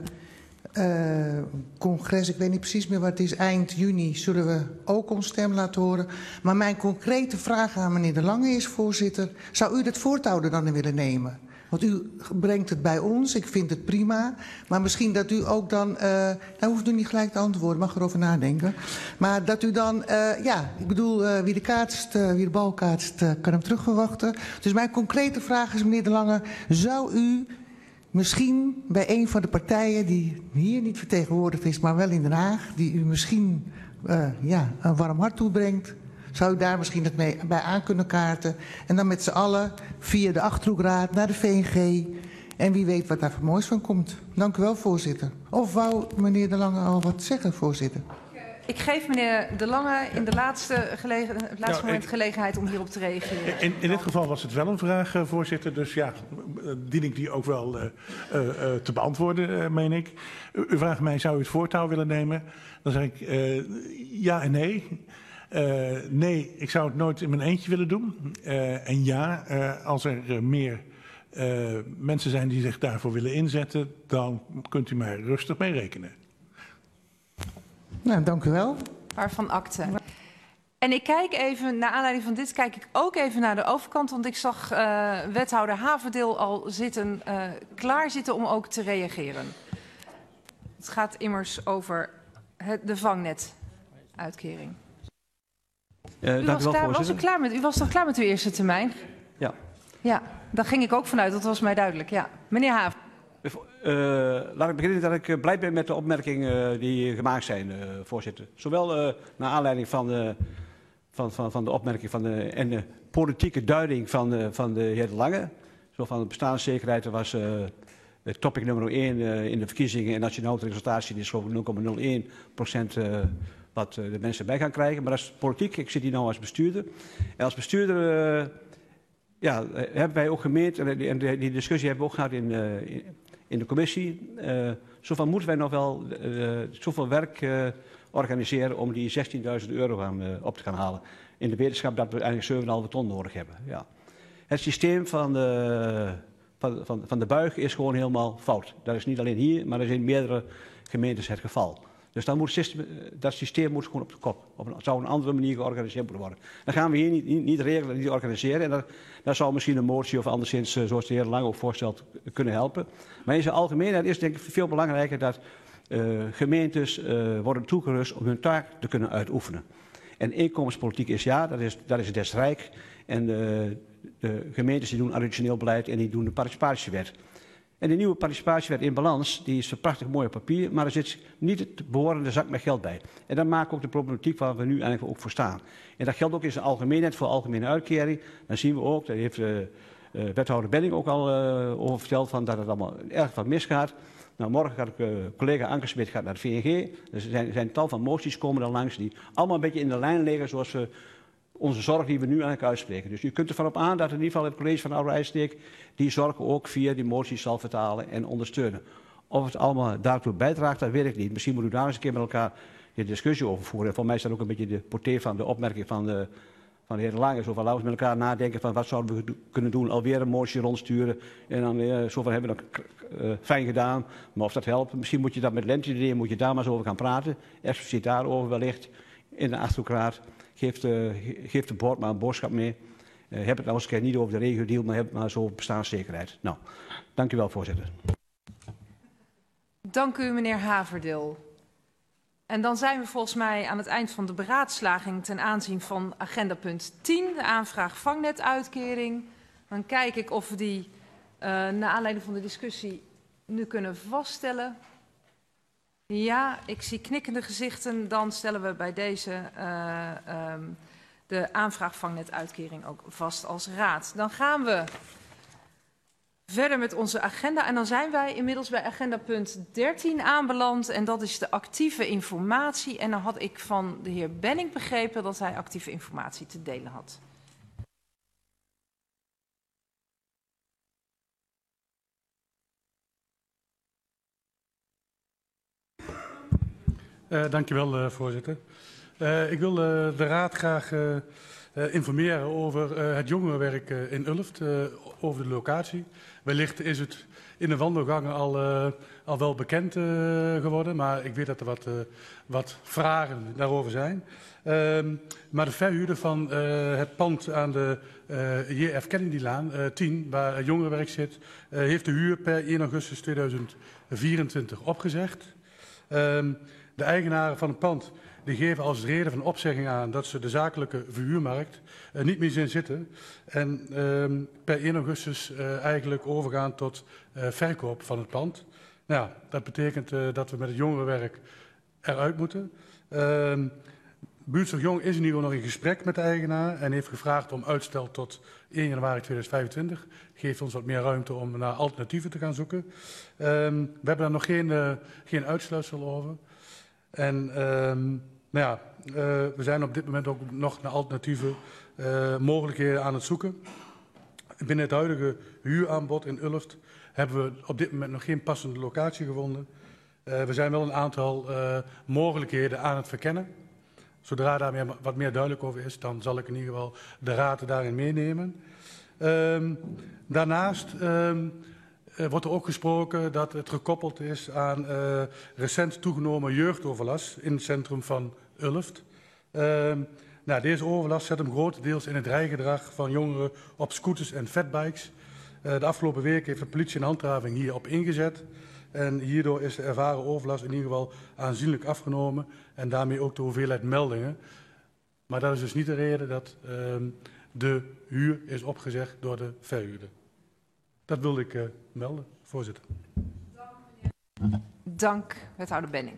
uh, congres, ik weet niet precies meer wat het is, eind juni, zullen we ook ons stem laten horen. Maar mijn concrete vraag aan meneer De Lange is, voorzitter, zou u dat voortouw er dan in willen nemen? Want u brengt het bij ons, ik vind het prima. Maar misschien dat u ook dan, uh, nou hoeft u niet gelijk te antwoorden, mag erover nadenken. Maar dat u dan, uh, ja, ik bedoel, uh, wie de kaatst, uh, wie de bal kaatst, uh, kan hem terugverwachten. Dus mijn concrete vraag is, meneer De Lange, zou u misschien bij een van de partijen die hier niet vertegenwoordigd is, maar wel in Den Haag, die u misschien uh, ja, een warm hart toebrengt, zou u daar misschien het mee bij aan kunnen kaarten? En dan met z'n allen via de Achterhoekraad naar de V N G. En wie weet wat daar voor moois van komt. Dank u wel, voorzitter. Of wou meneer De Lange al wat zeggen, voorzitter? Ik geef meneer De Lange in de laatste, gelegen, het laatste nou, moment ik, gelegenheid om hierop te reageren. In, in dit geval was het wel een vraag, uh, voorzitter. Dus ja, dien ik die ook wel uh, uh, uh, te beantwoorden, uh, meen ik. U, u vraagt mij, zou u het voortouw willen nemen? Dan zeg ik uh, ja en nee. Uh, nee, ik zou het nooit in mijn eentje willen doen. Uh, en ja, uh, als er uh, meer uh, mensen zijn die zich daarvoor willen inzetten, dan kunt u mij rustig mee rekenen. Nou, dank u wel. Waarvan akte. En ik kijk even, naar aanleiding van dit, kijk ik ook even naar de overkant. Want ik zag uh, wethouder Haverdeel al zitten, uh, klaar zitten om ook te reageren. Het gaat immers over het, de vangnetuitkering. Uh, u, was wel, klaar, was u, klaar met, u was toch klaar met uw eerste termijn? Ja. Ja, daar ging ik ook vanuit, dat was mij duidelijk. Ja. Meneer Haaf. Uh, laat ik beginnen dat ik blij ben met de opmerkingen uh, die gemaakt zijn, uh, voorzitter. Zowel uh, naar aanleiding van de, van, van, van de opmerking van de, en de politieke duiding van de, van de heer De Lange. Zo van de bestaanszekerheid, dat was uh, topic nummer één uh, in de verkiezingen en nationaal resultatie, die is gewoon nul komma nul één procent uh, wat uh, de mensen bij gaan krijgen. Maar dat is politiek, ik zit hier nu als bestuurder. En als bestuurder uh, ja, hebben wij ook gemeend, en die, die discussie hebben we ook gehad in, uh, in, in de commissie. Uh, zoveel moeten wij nog wel uh, zoveel werk uh, organiseren om die zestienduizend euro aan, uh, op te gaan halen. In de wetenschap dat we eigenlijk zeven komma vijf ton nodig hebben. Ja. Het systeem van de, van, van, van de buig is gewoon helemaal fout. Dat is niet alleen hier, maar dat is in meerdere gemeentes het geval. Dus dan moet systeem, dat systeem moet gewoon op de kop. Op een, zou een andere manier georganiseerd moeten worden. Dan gaan we hier niet, niet, niet regelen, niet organiseren. En dat, dat zou misschien een motie of anderszins, zoals de heer Lang ook voorstelt, kunnen helpen. Maar in zijn algemeenheid is denk ik veel belangrijker dat uh, gemeentes uh, worden toegerust om hun taak te kunnen uitoefenen. En inkomenspolitiek is ja, dat is, dat is des Rijk. En de, de gemeentes die doen additioneel beleid en die doen de participatiewet. En de nieuwe participatiewet in balans, die is prachtig mooi op papier, maar er zit niet het behorende zak met geld bij. En dat maakt ook de problematiek waar we nu eigenlijk ook voor staan. En dat geldt ook in zijn algemeenheid voor algemene uitkering. Dan zien we ook, daar heeft de uh, wethouder Benning ook al uh, over verteld, van dat het allemaal erg wat misgaat. Nou, morgen gaat uh, collega Ankersmit gaat naar de V N G. Er zijn, er zijn tal van moties komen dan langs die allemaal een beetje in de lijn liggen zoals we onze zorg die we nu eigenlijk uitspreken. Dus u kunt ervan op aan dat in ieder geval het college van Oude IJsselsteek die zorg ook via die moties zal vertalen en ondersteunen. Of het allemaal daartoe bijdraagt, dat weet ik niet. Misschien moet u daar eens een keer met elkaar de discussie over voeren. En voor mij is dat ook een beetje de portée van de opmerking van de, van de heer De Lange. Zo van, laten we met elkaar nadenken van wat zouden we kunnen doen. Alweer een motie rondsturen. En dan uh, zo van, hebben we dat uh, fijn gedaan. Maar of dat helpt, misschien moet je dat met Lente, moet je daar maar eens over gaan praten. Expliciet daarover wellicht in de Achterhoekraad. Geeft, uh, geeft de boord maar een boodschap mee. Uh, heb het nou eens een keer niet over de regio-deal, maar heb het maar eens over bestaanszekerheid. Nou, dank u wel, voorzitter. Dank u, meneer Haverdeel. En dan zijn we volgens mij aan het eind van de beraadslaging ten aanzien van agenda punt tien, de aanvraag vangnetuitkering. Dan kijk ik of we die uh, naar aanleiding van de discussie nu kunnen vaststellen. Ja, ik zie knikkende gezichten. Dan stellen we bij deze uh, um, de aanvraag vangnetuitkering ook vast als raad. Dan gaan we verder met onze agenda. En dan zijn wij inmiddels bij agenda punt dertien aanbeland. En dat is de actieve informatie. En dan had ik van de heer Benning begrepen dat hij actieve informatie te delen had. Uh, dank je wel, uh, voorzitter. Uh, ik wil uh, de raad graag uh, uh, informeren over uh, het jongerenwerk uh, in Ulft, uh, over de locatie. Wellicht is het in de wandelgangen al, uh, al wel bekend uh, geworden, maar ik weet dat er wat, uh, wat vragen daarover zijn. Uh, maar de verhuurder van uh, het pand aan de uh, J F Kennedylaan uh, tien, waar het jongerenwerk zit, uh, heeft de huur per eerste augustus tweeduizend vierentwintig opgezegd. Uh, De eigenaren van het pand die geven als reden van opzegging aan dat ze de zakelijke verhuurmarkt uh, niet meer zien zitten. En uh, per eerste augustus uh, eigenlijk overgaan tot uh, verkoop van het pand. Nou ja, dat betekent uh, dat we met het jongerenwerk eruit moeten. Uh, Buurtzorg Jong is in ieder geval nog in gesprek met de eigenaar en heeft gevraagd om uitstel tot eerste januari tweeduizend vijfentwintig. Geeft ons wat meer ruimte om naar alternatieven te gaan zoeken. Uh, we hebben daar nog geen, uh, geen uitsluitsel over. En uh, nou ja, uh, we zijn op dit moment ook nog naar alternatieve uh, mogelijkheden aan het zoeken. Binnen het huidige huuraanbod in Ulft hebben we op dit moment nog geen passende locatie gevonden. Uh, we zijn wel een aantal uh, mogelijkheden aan het verkennen. Zodra daar meer, wat meer duidelijk over is, dan zal ik in ieder geval de raad daarin meenemen. Uh, daarnaast Uh, Uh, wordt er ook gesproken dat het gekoppeld is aan uh, recent toegenomen jeugdoverlast in het centrum van Ulft. Uh, nou, deze overlast zet hem grotendeels in het rijgedrag van jongeren op scooters en fatbikes. Uh, de afgelopen week heeft de politie een handhaving hierop ingezet. En hierdoor is de ervaren overlast in ieder geval aanzienlijk afgenomen. En daarmee ook de hoeveelheid meldingen. Maar dat is dus niet de reden dat uh, de huur is opgezegd door de verhuurder. Dat wilde ik uh, melden, voorzitter. Dank, wethouder Benning.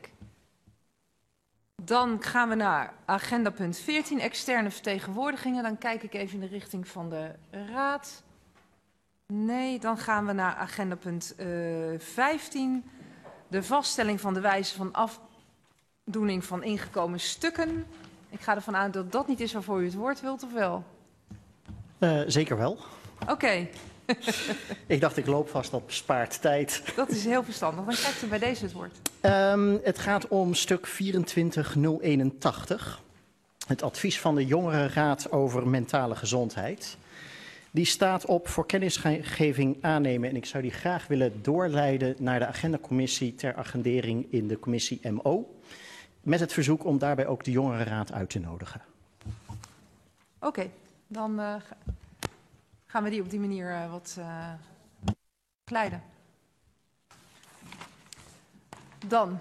Dan gaan we naar agenda punt veertien, externe vertegenwoordigingen. Dan kijk ik even in de richting van de raad. Nee, dan gaan we naar agenda punt uh, vijftien. De vaststelling van de wijze van afdoening van ingekomen stukken. Ik ga ervan uit dat dat niet is waarvoor u het woord wilt, of wel? Uh, zeker wel. Oké. Okay. Ik dacht, ik loop vast op spaart tijd. Dat is heel verstandig. Dan krijgt u bij deze het woord. Um, het gaat om stuk vierentwintig nul eenentachtig. Het advies van de Jongerenraad over mentale gezondheid. Die staat op voor kennisgeving aannemen. En ik zou die graag willen doorleiden naar de agendacommissie ter agendering in de commissie M O. Met het verzoek om daarbij ook de Jongerenraad uit te nodigen. Oké, okay, dan uh, gaan we die op die manier uh, wat uh, kleiden. Dan.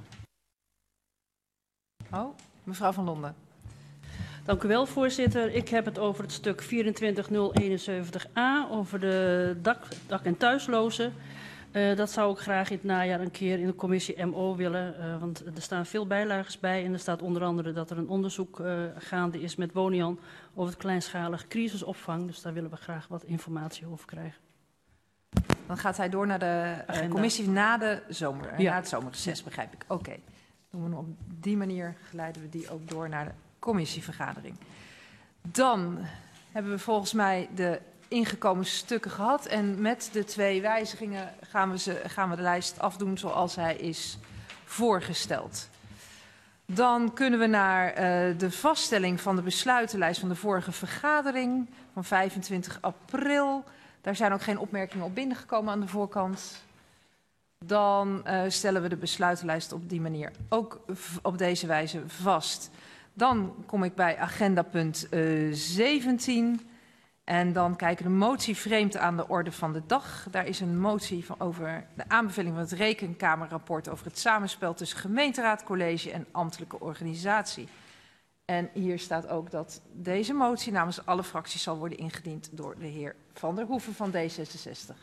Oh, mevrouw Van Londen. Dank u wel, voorzitter. Ik heb het over het stuk vierentwintig nul eenenzeventig a, over de dak, dak- en thuislozen. Uh, dat zou ik graag in het najaar een keer in de commissie M O willen, uh, want er staan veel bijlagers bij. En er staat onder andere dat er een onderzoek uh, gaande is met Wonian over het kleinschalig crisisopvang. Dus daar willen we graag wat informatie over krijgen. Dan gaat hij door naar de uh, commissie na, de zomer, ja. na het zomerreces, begrijp ik. Oké, okay. Doen we op die manier geleiden we die ook door naar de commissievergadering. Dan hebben we volgens mij de ingekomen stukken gehad. En met de twee wijzigingen gaan we, ze, gaan we de lijst afdoen zoals hij is voorgesteld. Dan kunnen we naar uh, de vaststelling van de besluitenlijst van de vorige vergadering van vijfentwintig april. Daar zijn ook geen opmerkingen op binnengekomen aan de voorkant. Dan uh, stellen we de besluitenlijst op die manier ook op deze wijze vast. Dan kom ik bij agenda punt uh, zeventien. En dan kijken we de motie vreemd aan de orde van de dag. Daar is een motie van over de aanbeveling van het Rekenkamerrapport over het samenspel tussen gemeenteraad, college en ambtelijke organisatie. En hier staat ook dat deze motie namens alle fracties zal worden ingediend door de heer Van der Hoeven van D zesenzestig.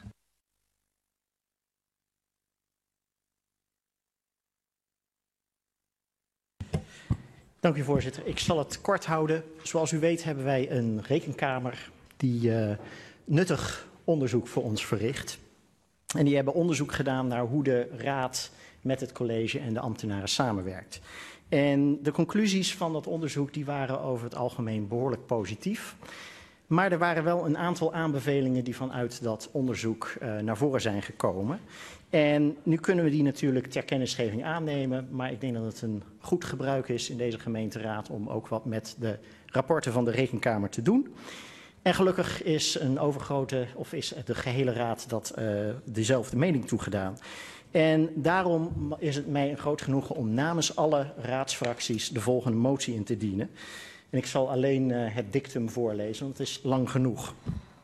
Dank u, voorzitter. Ik zal het kort houden. Zoals u weet hebben wij een rekenkamer die uh, nuttig onderzoek voor ons verricht. En die hebben onderzoek gedaan naar hoe de raad met het college en de ambtenaren samenwerkt. En de conclusies van dat onderzoek die waren over het algemeen behoorlijk positief. Maar er waren wel een aantal aanbevelingen die vanuit dat onderzoek uh, naar voren zijn gekomen. En nu kunnen we die natuurlijk ter kennisgeving aannemen, maar ik denk dat het een goed gebruik is in deze gemeenteraad om ook wat met de rapporten van de Rekenkamer te doen. En gelukkig is een overgrote, of is de gehele raad dat uh, dezelfde mening toegedaan. En daarom is het mij een groot genoegen om namens alle raadsfracties de volgende motie in te dienen. En ik zal alleen uh, het dictum voorlezen, want het is lang genoeg.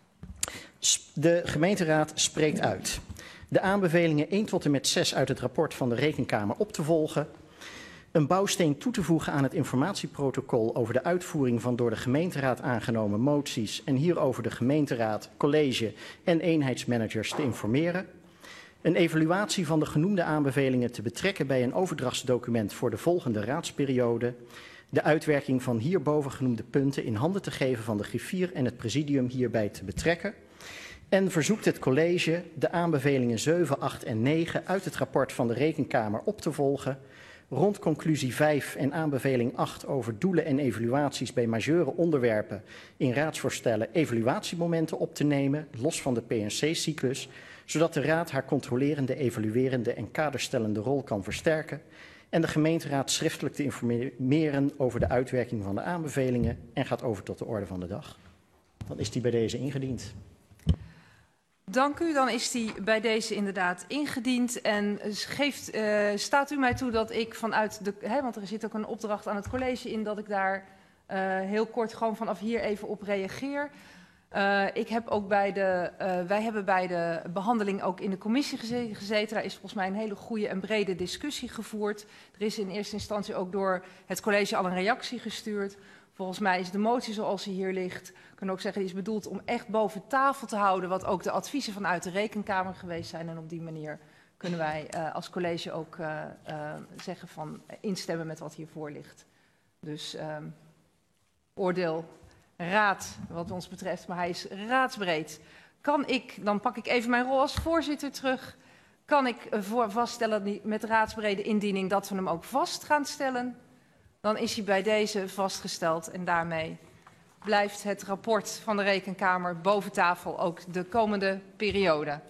De gemeenteraad spreekt uit de aanbevelingen één tot en met zes uit het rapport van de Rekenkamer op te volgen, een bouwsteen toe te voegen aan het informatieprotocol over de uitvoering van door de gemeenteraad aangenomen moties en hierover de gemeenteraad, college en eenheidsmanagers te informeren, een evaluatie van de genoemde aanbevelingen te betrekken bij een overdrachtsdocument voor de volgende raadsperiode, de uitwerking van hierboven genoemde punten in handen te geven van de griffier en het presidium hierbij te betrekken, en verzoekt het college de aanbevelingen zeven, acht en negen uit het rapport van de Rekenkamer op te volgen, rond conclusie vijf en aanbeveling acht over doelen en evaluaties bij majeure onderwerpen in raadsvoorstellen evaluatiemomenten op te nemen, los van de P en C-cyclus, zodat de raad haar controlerende, evaluerende en kaderstellende rol kan versterken en de gemeenteraad schriftelijk te informeren over de uitwerking van de aanbevelingen en gaat over tot de orde van de dag. Dan is die bij deze ingediend. Dank u, dan is die bij deze inderdaad ingediend. En geeft, uh, staat u mij toe dat ik vanuit de... Hè, want er zit ook een opdracht aan het college in dat ik daar uh, heel kort gewoon vanaf hier even op reageer. Uh, ik heb ook bij de, uh, wij hebben bij de behandeling ook in de commissie gezeten. Daar is volgens mij een hele goede en brede discussie gevoerd. Er is in eerste instantie ook door het college al een reactie gestuurd. Volgens mij is de motie zoals die hier ligt, kunnen ook zeggen, die is bedoeld om echt boven tafel te houden wat ook de adviezen vanuit de Rekenkamer geweest zijn. En op die manier kunnen wij uh, als college ook uh, uh, zeggen van instemmen met wat hiervoor ligt. Dus um, oordeel raad wat ons betreft, maar hij is raadsbreed. Kan ik, dan pak ik even mijn rol als voorzitter terug, kan ik voor vaststellen met raadsbrede indiening dat we hem ook vast gaan stellen? Dan is hij bij deze vastgesteld en daarmee blijft het rapport van de Rekenkamer boven tafel ook de komende periode.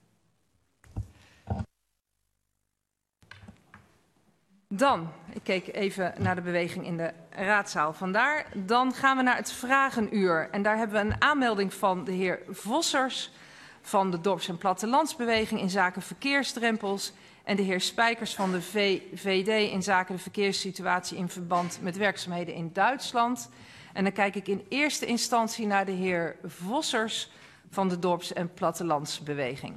Dan, ik keek even naar de beweging in de raadzaal. Vandaar, dan gaan we naar het vragenuur. En daar hebben we een aanmelding van de heer Vossers van de Dorps- en Plattelandsbeweging in zaken verkeersdrempels en de heer Spijkers van de V V D in zaken de verkeerssituatie in verband met werkzaamheden in Duitsland. En dan kijk ik in eerste instantie naar de heer Vossers van de Dorps- en Plattelandsbeweging.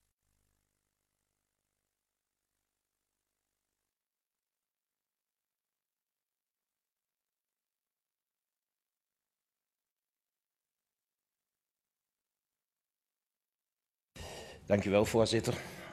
Dank u wel, voorzitter.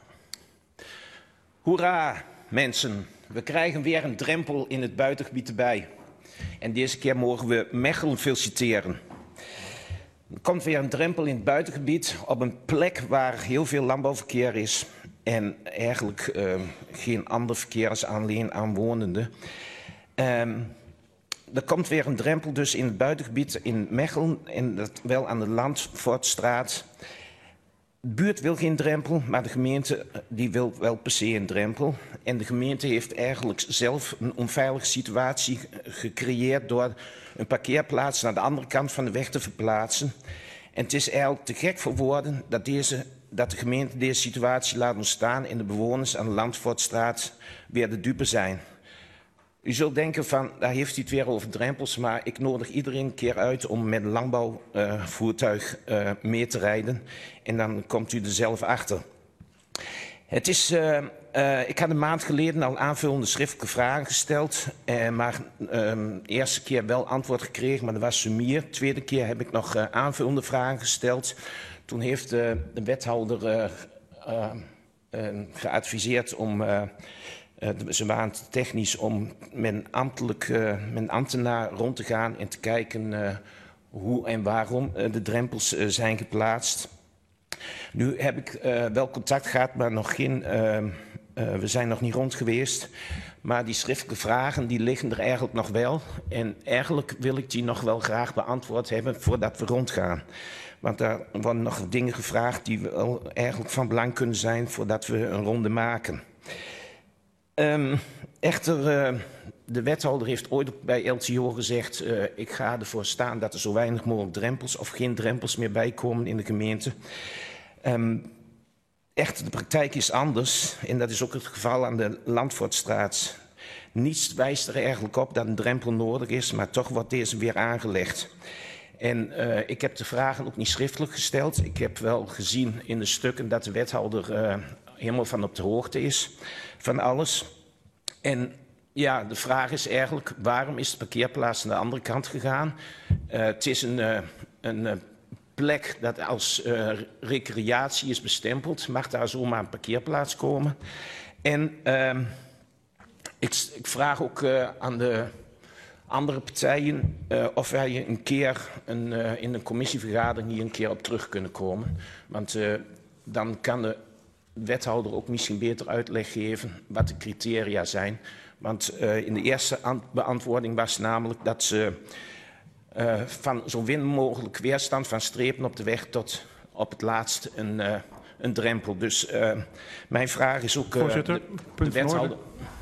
Hoera, mensen. We krijgen weer een drempel in het buitengebied erbij. En deze keer mogen we Mechelen feliciteren. Er komt weer een drempel in het buitengebied op een plek waar heel veel landbouwverkeer is. En eigenlijk uh, geen ander verkeer als alleen aanwonenden. Um, er komt weer een drempel dus in het buitengebied in Mechelen. En dat wel aan de Landvoortstraat. De buurt wil geen drempel, maar de gemeente die wil wel per se een drempel. En de gemeente heeft eigenlijk zelf een onveilige situatie gecreëerd door een parkeerplaats naar de andere kant van de weg te verplaatsen. En het is eigenlijk te gek voor woorden dat, deze, dat de gemeente deze situatie laat ontstaan en de bewoners aan de Landvoortstraat weer de dupe zijn. U zult denken van, daar heeft hij het weer over drempels, maar ik nodig iedereen een keer uit om met een landbouwvoertuig uh, uh, mee te rijden. En dan komt u er zelf achter. Het is, uh, uh, ik had een maand geleden al aanvullende schriftelijke vragen gesteld, uh, maar uh, de eerste keer wel antwoord gekregen, maar dat was sumier. De tweede keer heb ik nog uh, aanvullende vragen gesteld. Toen heeft uh, de wethouder uh, uh, uh, geadviseerd om... Uh, Uh, ze waren technisch om met een, ambtelijk, uh, met een ambtenaar rond te gaan en te kijken uh, hoe en waarom uh, de drempels uh, zijn geplaatst. Nu heb ik uh, wel contact gehad, maar nog geen, uh, uh, we zijn nog niet rond geweest. Maar die schriftelijke vragen die liggen er eigenlijk nog wel. En eigenlijk wil ik die nog wel graag beantwoord hebben voordat we rondgaan. Want daar worden nog dingen gevraagd die wel eigenlijk van belang kunnen zijn voordat we een ronde maken. Um, echter, uh, de wethouder heeft ooit bij L T O gezegd... Uh, ik ga ervoor staan dat er zo weinig mogelijk drempels... of geen drempels meer bijkomen in de gemeente. Um, echter, de praktijk is anders. En dat is ook het geval aan de Landvoortstraat. Niets wijst er eigenlijk op dat een drempel nodig is... maar toch wordt deze weer aangelegd. En uh, ik heb de vragen ook niet schriftelijk gesteld. Ik heb wel gezien in de stukken dat de wethouder... Uh, helemaal van op de hoogte is van alles. En ja, de vraag is eigenlijk, waarom is de parkeerplaats aan de andere kant gegaan? Uh, het is een, uh, een uh, plek dat als uh, recreatie is bestempeld. Mag daar zomaar een parkeerplaats komen? En uh, ik, ik vraag ook uh, aan de andere partijen uh, of wij een keer een, uh, in een commissievergadering hier een keer op terug kunnen komen. Want uh, dan kan de wethouder ook misschien beter uitleg geven wat de criteria zijn. Want uh, in de eerste beantwoording was namelijk dat ze uh, van zo min mogelijk weerstand van strepen op de weg tot op het laatst een, uh, een drempel. Dus uh, mijn vraag is ook... Uh, voorzitter, de, punt de wethouder...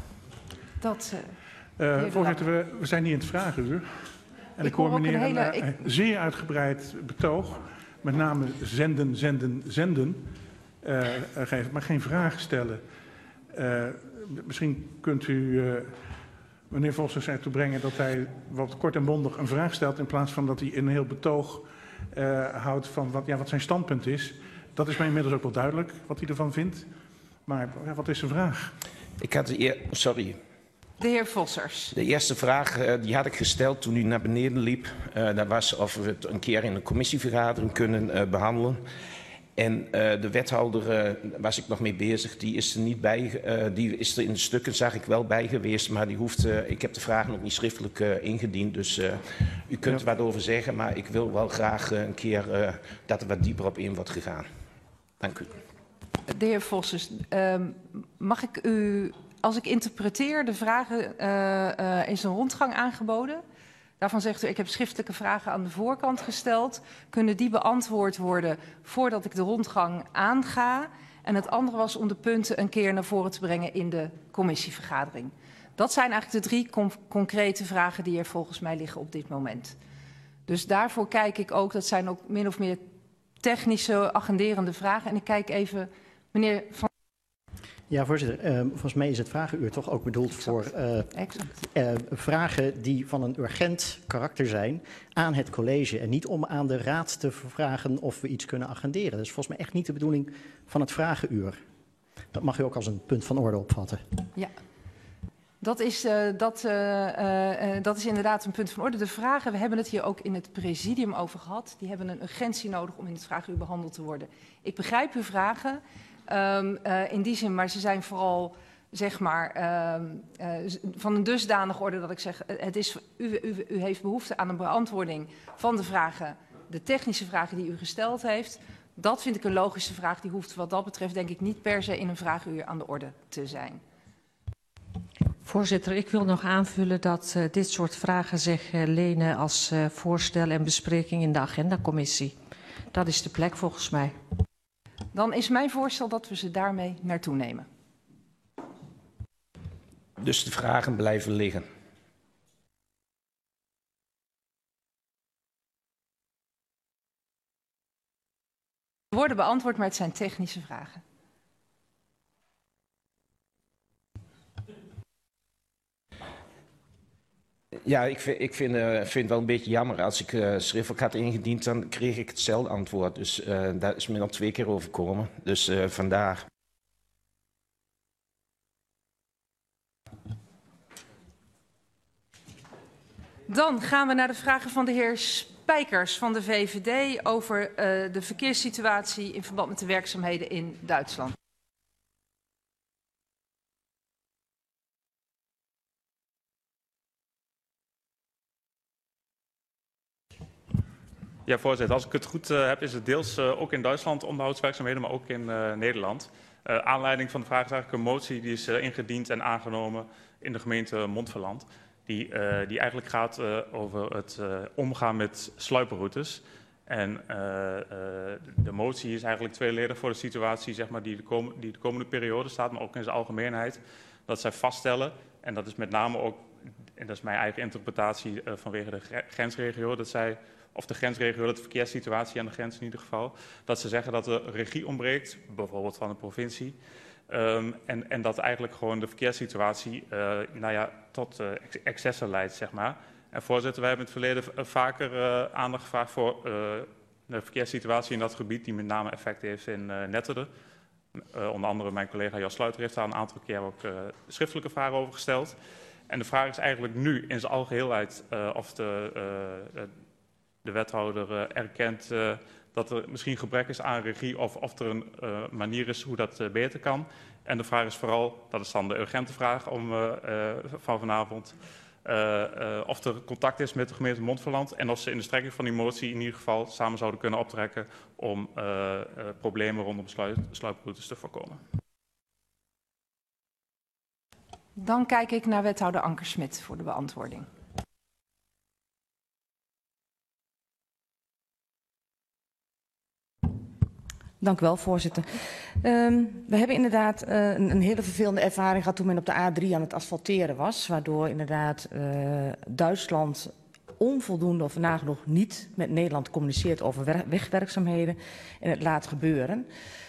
Dat, uh, uh, voorzitter, we, we zijn hier in het vragenuur. En ik, ik hoor meneer een, hele, een, een ik... zeer uitgebreid betoog. Met name zenden, zenden, zenden. Uh, geven, maar geen vragen stellen. Uh, misschien kunt u uh, meneer Vossers ertoe brengen dat hij wat kort en bondig een vraag stelt... in plaats van dat hij een heel betoog uh, houdt van wat, ja, wat zijn standpunt is. Dat is mij inmiddels ook wel duidelijk, wat hij ervan vindt. Maar ja, wat is zijn vraag? Ik had de eer... Sorry. De heer Vossers. De eerste vraag uh, die had ik gesteld toen u naar beneden liep. Uh, dat was of we het een keer in een commissievergadering kunnen uh, behandelen. En uh, de wethouder, uh, was ik nog mee bezig, die is er niet bij, uh, die is er in de stukken, zag ik wel bij geweest, maar die hoeft, uh, ik heb de vraag nog niet schriftelijk uh, ingediend, dus uh, u kunt er ja. wat over zeggen, maar ik wil wel graag uh, een keer uh, dat er wat dieper op in wordt gegaan. Dank u. De heer Vossers, uh, mag ik u, als ik interpreteer, de vragen uh, uh, is een rondgang aangeboden? Daarvan zegt u, ik heb schriftelijke vragen aan de voorkant gesteld. Kunnen die beantwoord worden voordat ik de rondgang aanga? En het andere was om de punten een keer naar voren te brengen in de commissievergadering. Dat zijn eigenlijk de drie concrete vragen die er volgens mij liggen op dit moment. Dus daarvoor kijk ik ook, dat zijn ook min of meer technische, agenderende vragen. En ik kijk even, meneer Van... Ja, voorzitter. Uh, volgens mij is het vragenuur toch ook bedoeld exact. voor uh, uh, vragen die van een urgent karakter zijn aan het college. En niet om aan de raad te vragen of we iets kunnen agenderen. Dat is volgens mij echt niet de bedoeling van het vragenuur. Dat mag u ook als een punt van orde opvatten. Ja, dat is, uh, dat, uh, uh, uh, dat is inderdaad een punt van orde. De vragen, we hebben het hier ook in het presidium over gehad. Die hebben een urgentie nodig om in het vragenuur behandeld te worden. Ik begrijp uw vragen. Um, uh, in die zin, maar ze zijn vooral, zeg maar, um, uh, van een dusdanige orde dat ik zeg, het is, u, u, u heeft behoefte aan een beantwoording van de vragen, de technische vragen die u gesteld heeft. Dat vind ik een logische vraag, die hoeft wat dat betreft denk ik niet per se in een vragenuur aan de orde te zijn. Voorzitter, ik wil nog aanvullen dat uh, dit soort vragen zich uh, lenen als uh, voorstel en bespreking in de agendacommissie. Dat is de plek volgens mij. Dan is mijn voorstel dat we ze daarmee naartoe nemen. Dus de vragen blijven liggen. Ze worden beantwoord, maar het zijn technische vragen. Ja, ik vind, ik vind, uh, vind het wel een beetje jammer. Als ik uh, schriftelijk had ingediend, dan kreeg ik hetzelfde antwoord. Dus uh, daar is me al twee keer overkomen. Dus uh, vandaar. Dan gaan we naar de vragen van de heer Spijkers van de V V D over uh, de verkeerssituatie in verband met de werkzaamheden in Duitsland. Ja, voorzitter. Als ik het goed uh, heb, is het deels uh, ook in Duitsland onderhoudswerkzaamheden, maar ook in uh, Nederland. Uh, aanleiding van de vraag is eigenlijk een motie die is uh, ingediend en aangenomen in de gemeente Montferland. Die, uh, die eigenlijk gaat uh, over het uh, omgaan met sluipenroutes. En uh, uh, de motie is eigenlijk tweeledig voor de situatie zeg maar, die, de kom die de komende periode staat, maar ook in zijn algemeenheid. Dat zij vaststellen, en dat is met name ook, en dat is mijn eigen interpretatie uh, vanwege de grensregio, dat zij, of de grensregio, de verkeerssituatie aan de grens in ieder geval, dat ze zeggen dat er regie ontbreekt, bijvoorbeeld van de provincie. Um, en, en dat eigenlijk gewoon de verkeerssituatie uh, nou ja, tot uh, excessen leidt, zeg maar. En voorzitter, wij hebben in het verleden vaker uh, aandacht gevraagd voor uh, de verkeerssituatie in dat gebied, die met name effect heeft in uh, Netteren. Uh, onder andere mijn collega Jas Sluiter heeft daar een aantal keer ook uh, schriftelijke vragen over gesteld. En de vraag is eigenlijk nu in zijn algeheelheid uh, of de, uh, de wethouder uh, erkent uh, dat er misschien gebrek is aan regie of of er een uh, manier is hoe dat uh, beter kan. En de vraag is vooral, dat is dan de urgente vraag om, uh, uh, van vanavond, uh, uh, of er contact is met de gemeente Montferland en of ze in de strekking van die motie in ieder geval samen zouden kunnen optrekken om uh, uh, problemen rondom sluip, sluiproutes te voorkomen. Dan kijk ik naar wethouder Ankersmit voor de beantwoording. Dank u wel, voorzitter. Um, we hebben inderdaad uh, een, een hele vervelende ervaring gehad toen men op de A drie aan het asfalteren was. Waardoor inderdaad uh, Duitsland onvoldoende of nagenoeg niet met Nederland communiceert over wegwerkzaamheden en het laat gebeuren.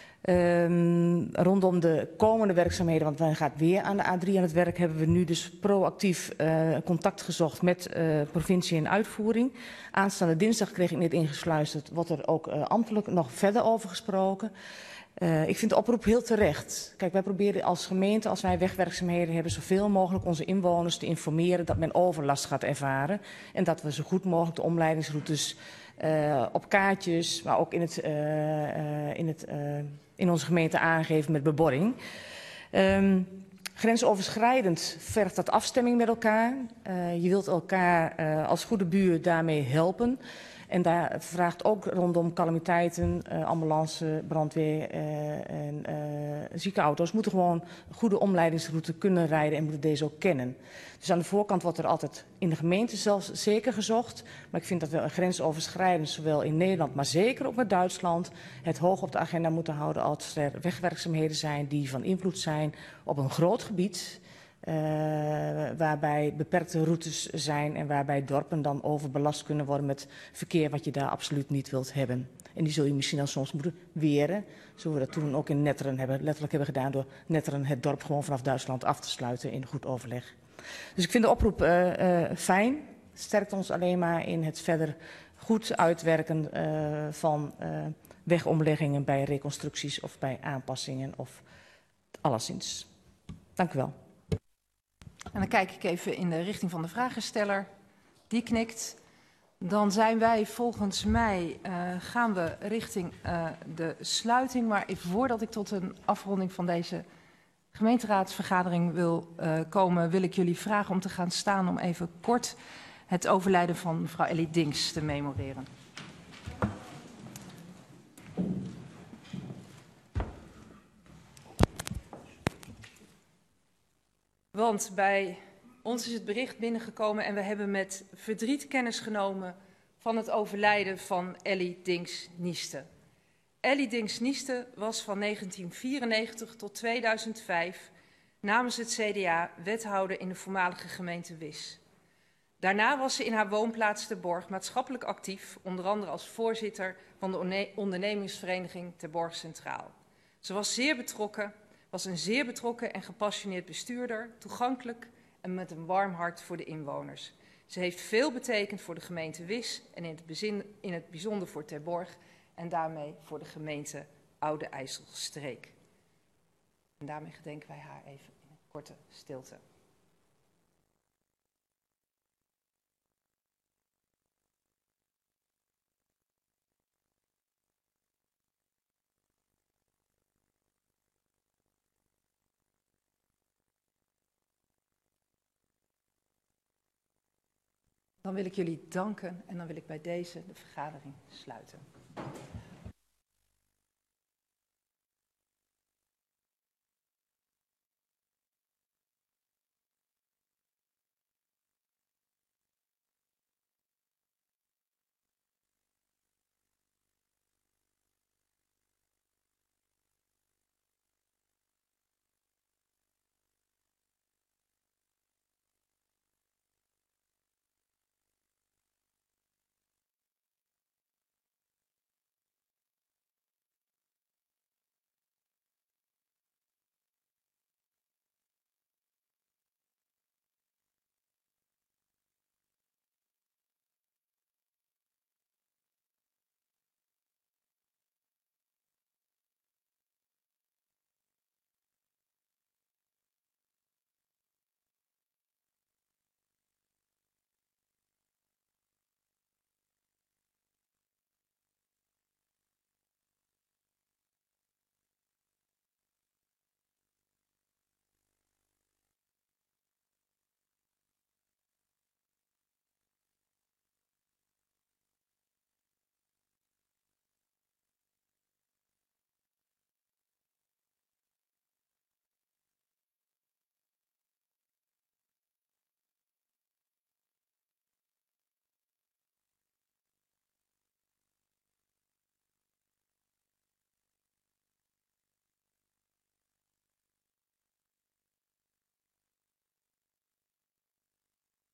Um, rondom de komende werkzaamheden, want wij gaan weer aan de A drie aan het werk, hebben we nu dus proactief uh, contact gezocht met uh, provincie en uitvoering. Aanstaande dinsdag kreeg ik net ingesluisterd, wordt er ook uh, ambtelijk nog verder over gesproken. Uh, ik vind de oproep heel terecht. Kijk, wij proberen als gemeente, als wij wegwerkzaamheden hebben, zoveel mogelijk onze inwoners te informeren dat men overlast gaat ervaren. En dat we zo goed mogelijk de omleidingsroutes uh, op kaartjes, maar ook in, het, uh, uh, in, het, uh, in onze gemeente aangeven met bebording. Um, Grensoverschrijdend vergt dat afstemming met elkaar. Uh, je wilt elkaar uh, als goede buur daarmee helpen. En daar vraagt ook rondom calamiteiten, uh, ambulance, brandweer uh, en uh, ziekenauto's moeten gewoon een goede omleidingsroute kunnen rijden en moeten deze ook kennen. Dus aan de voorkant wordt er altijd in de gemeente zelfs zeker gezocht. Maar ik vind dat we een grensoverschrijdend, zowel in Nederland, maar zeker ook met Duitsland, het hoog op de agenda moeten houden als er wegwerkzaamheden zijn die van invloed zijn op een groot gebied. Uh, waarbij beperkte routes zijn en waarbij dorpen dan overbelast kunnen worden met verkeer wat je daar absoluut niet wilt hebben. En die zul je misschien dan soms moeten weren, zoals we dat toen ook in Netteren hebben, letterlijk hebben gedaan door Netteren het dorp gewoon vanaf Duitsland af te sluiten in goed overleg. Dus ik vind de oproep uh, uh, fijn, sterkt ons alleen maar in het verder goed uitwerken uh, van uh, wegomleggingen bij reconstructies of bij aanpassingen of alleszins. Dank u wel. En dan kijk ik even in de richting van de vragensteller. Die knikt. Dan zijn wij volgens mij, uh, gaan we richting uh, de sluiting. Maar even voordat ik tot een afronding van deze gemeenteraadsvergadering wil uh, komen, wil ik jullie vragen om te gaan staan om even kort het overlijden van mevrouw Ellie Dinks te memoreren. Want bij ons is het bericht binnengekomen en we hebben met verdriet kennis genomen van het overlijden van Ellie Dinks-Nieste. Ellie Dinks-Nieste was van negentien vierennegentig tot tweeduizend vijf namens het C D A wethouder in de voormalige gemeente Wisch. Daarna was ze in haar woonplaats Ter Borg maatschappelijk actief, onder andere als voorzitter van de ondernemingsvereniging Ter Borg Centraal. Ze was zeer betrokken. Was een zeer betrokken en gepassioneerd bestuurder, toegankelijk en met een warm hart voor de inwoners. Ze heeft veel betekend voor de gemeente Wisch en in het, bezin, in het bijzonder voor Terborg en daarmee voor de gemeente Oude IJsselstreek. En daarmee gedenken wij haar even in een korte stilte. Dan wil ik jullie danken en dan wil ik bij deze de vergadering sluiten.